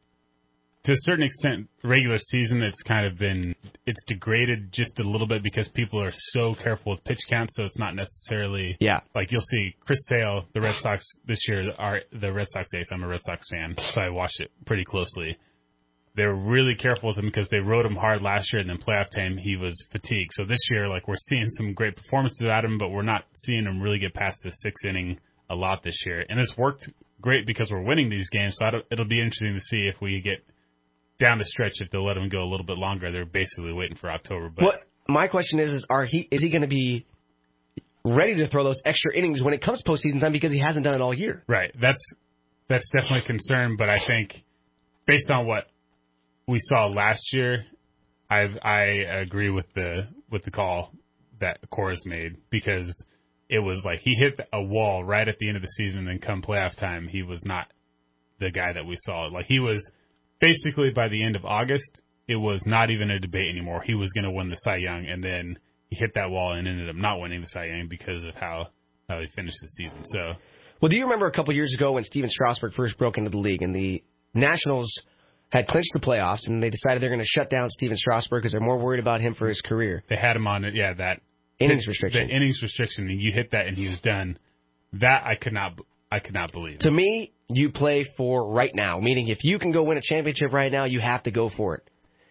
S4: to a certain extent, regular season, it's kind of been, it's degraded just a little bit because people are so careful with pitch counts, so it's not necessarily,
S3: yeah.
S4: like you'll see Chris Sale, the Red Sox this year, are the Red Sox ace. I'm a Red Sox fan, so I watched it pretty closely. They were really careful with him because they rode him hard last year, and then playoff time, he was fatigued. So this year, like, we're seeing some great performances out of him, but we're not seeing him really get past the sixth inning a lot this year. And it's worked great because we're winning these games, so I don't, it'll be interesting to see if we get down the stretch, if they'll let him go a little bit longer. They're basically waiting for October. But
S3: What my question is, is are he is he going to be ready to throw those extra innings when it comes postseason time, because he hasn't done it all year?
S4: Right. That's that's definitely a concern, but I think based on what we saw last year, I I agree with the with the call that Cora's made, because it was like he hit a wall right at the end of the season, and come playoff time, he was not the guy that we saw. Like, he was basically, by the end of August, it was not even a debate anymore. He was going to win the Cy Young, and then he hit that wall and ended up not winning the Cy Young because of how, how he finished the season. So,
S3: well, do you remember a couple years ago when Steven Strasburg first broke into the league, and the Nationals had clinched the playoffs, and they decided they're going to shut down Steven Strasburg because they're more worried about him for his career?
S4: They had him on, yeah, that
S3: innings restriction.
S4: The innings restriction, and you hit that, and he was done. That I could not, I could not believe.
S3: To me, you play for right now, meaning if you can go win a championship right now, you have to go for it.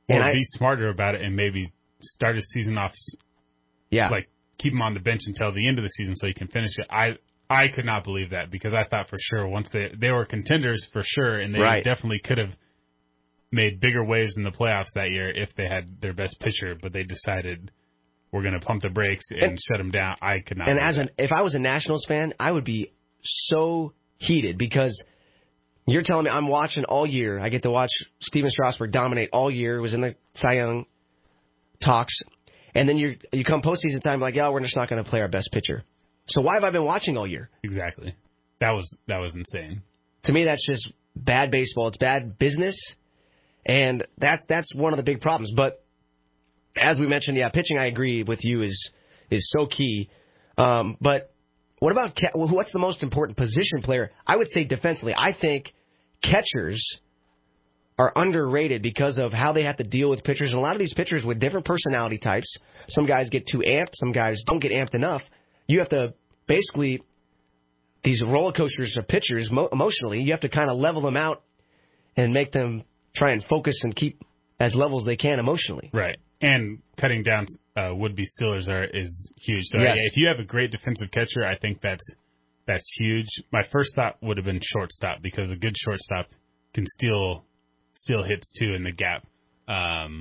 S4: or
S3: I,
S4: be smarter about it and maybe start a season off.
S3: Yeah.
S4: Like keep him on the bench until the end of the season so he can finish it. I I could not believe that because I thought for sure once they they were contenders for sure and they
S3: right.
S4: definitely could have made bigger waves in the playoffs that year if they had their best pitcher, but they decided we're going to pump the brakes and, and shut him down. I could not.
S3: And as
S4: that.
S3: an if I was a Nationals fan, I would be so heated because you're telling me I'm watching all year. I get to watch Steven Strasburg dominate all year. Was in the Cy Young talks, and then you you come postseason time like, yeah, we're just not going to play our best pitcher. So why have I been watching all year?
S4: Exactly. That was that was insane.
S3: To me, that's just bad baseball. It's bad business, and that that's one of the big problems. But as we mentioned, yeah, pitching, I agree with you, is is so key. Um, but what about ca- what's the most important position player? I would say defensively. I think catchers are underrated because of how they have to deal with pitchers. And a lot of these pitchers with different personality types. Some guys get too amped. Some guys don't get amped enough. You have to basically, these roller coasters of pitchers, mo- emotionally, you have to kind of level them out and make them try and focus and keep as level as they can emotionally.
S4: Right. And cutting down uh, would-be stealers are, is huge. So
S3: yes.
S4: yeah, if you have a great defensive catcher, I think that's that's huge. My first thought would have been shortstop because a good shortstop can steal steal hits too in the gap. Um,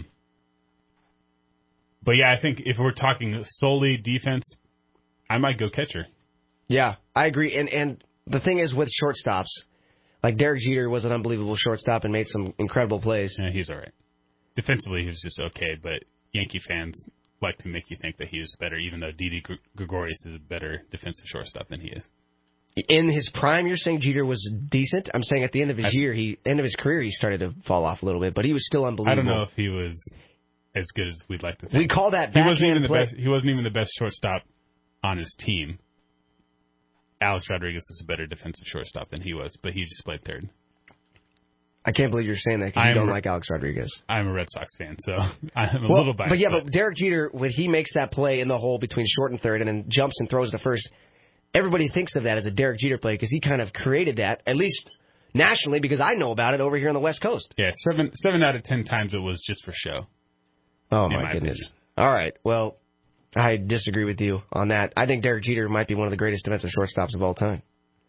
S4: but yeah, I think if we're talking solely defense, I might go catcher.
S3: Yeah, I agree. And and the thing is with shortstops, like Derek Jeter was an unbelievable shortstop and made some incredible plays.
S4: Yeah, he's all right. Defensively, he was just okay, but Yankee fans like to make you think that he was better, even though Didi Gregorius is a better defensive shortstop than he is.
S3: In his prime, you're saying Jeter was decent? I'm saying at the end of his I, year, he end of his career, he started to fall off a little bit, but he was still unbelievable.
S4: I don't know if he was as good as we'd like to think.
S3: We call that
S4: he wasn't even the
S3: play.
S4: best. He wasn't even the best shortstop on his team. Alex Rodriguez was a better defensive shortstop than he was, but he just played third.
S3: I can't believe you're saying that because you don't like Alex Rodriguez.
S4: I'm a Red Sox fan, so I'm a
S3: well,
S4: little biased.
S3: But yeah, but. but Derek Jeter, when he makes that play in the hole between short and third and then jumps and throws to first, everybody thinks of that as a Derek Jeter play because he kind of created that, at least nationally, because I know about it over here on the West Coast.
S4: Yeah, seven seven out of ten times it was just for show.
S3: Oh, my, my goodness. Opinion. All right, well, I disagree with you on that. I think Derek Jeter might be one of the greatest defensive shortstops of all time.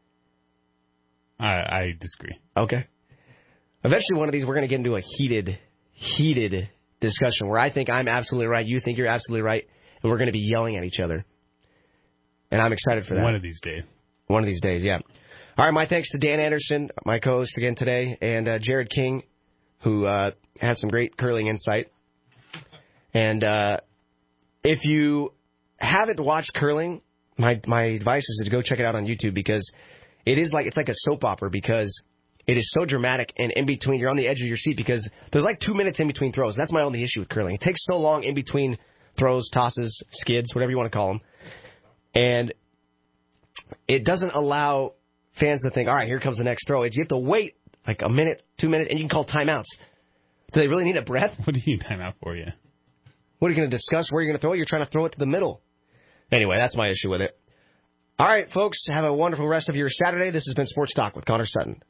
S4: I, I disagree.
S3: Okay. Eventually, one of these, we're going to get into a heated, heated discussion where I think I'm absolutely right, you think you're absolutely right, and we're going to be yelling at each other. And I'm excited for that.
S4: One of these days.
S3: One of these days, yeah. All right, my thanks to Dan Anderson, my co-host again today, and uh, Jared King, who uh, had some great curling insight. And uh, if you haven't watched curling, my my advice is to go check it out on YouTube because it is like it's like a soap opera because it is so dramatic and in between. You're on the edge of your seat because there's like two minutes in between throws. That's my only issue with curling. It takes so long in between throws, tosses, skids, whatever you want to call them. And it doesn't allow fans to think, all right, here comes the next throw. It's, you have to wait like a minute, two minutes, and you can call timeouts. Do they really need a breath?
S4: What do you need timeout for, yeah?
S3: What are you going to discuss? Where you're going to throw it? You're trying to throw it to the middle. Anyway, that's my issue with it. All right, folks, have a wonderful rest of your Saturday. This has been Sports Talk with Connor Sutton.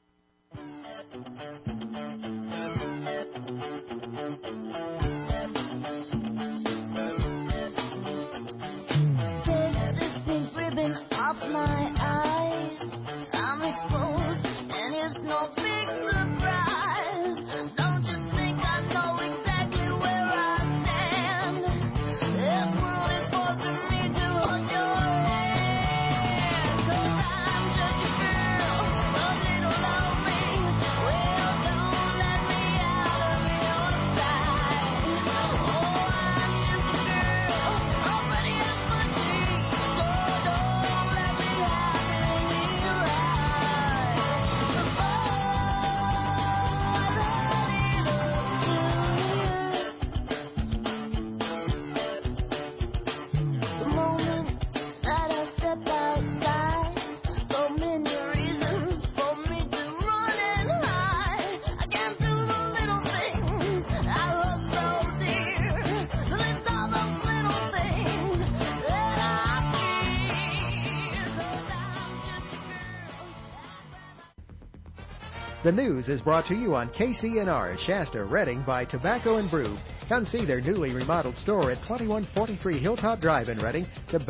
S10: The news is brought to you on K C N R Shasta, Redding by Tobacco and Brew. Come see their newly remodeled store at twenty-one forty-three Hilltop Drive in Redding.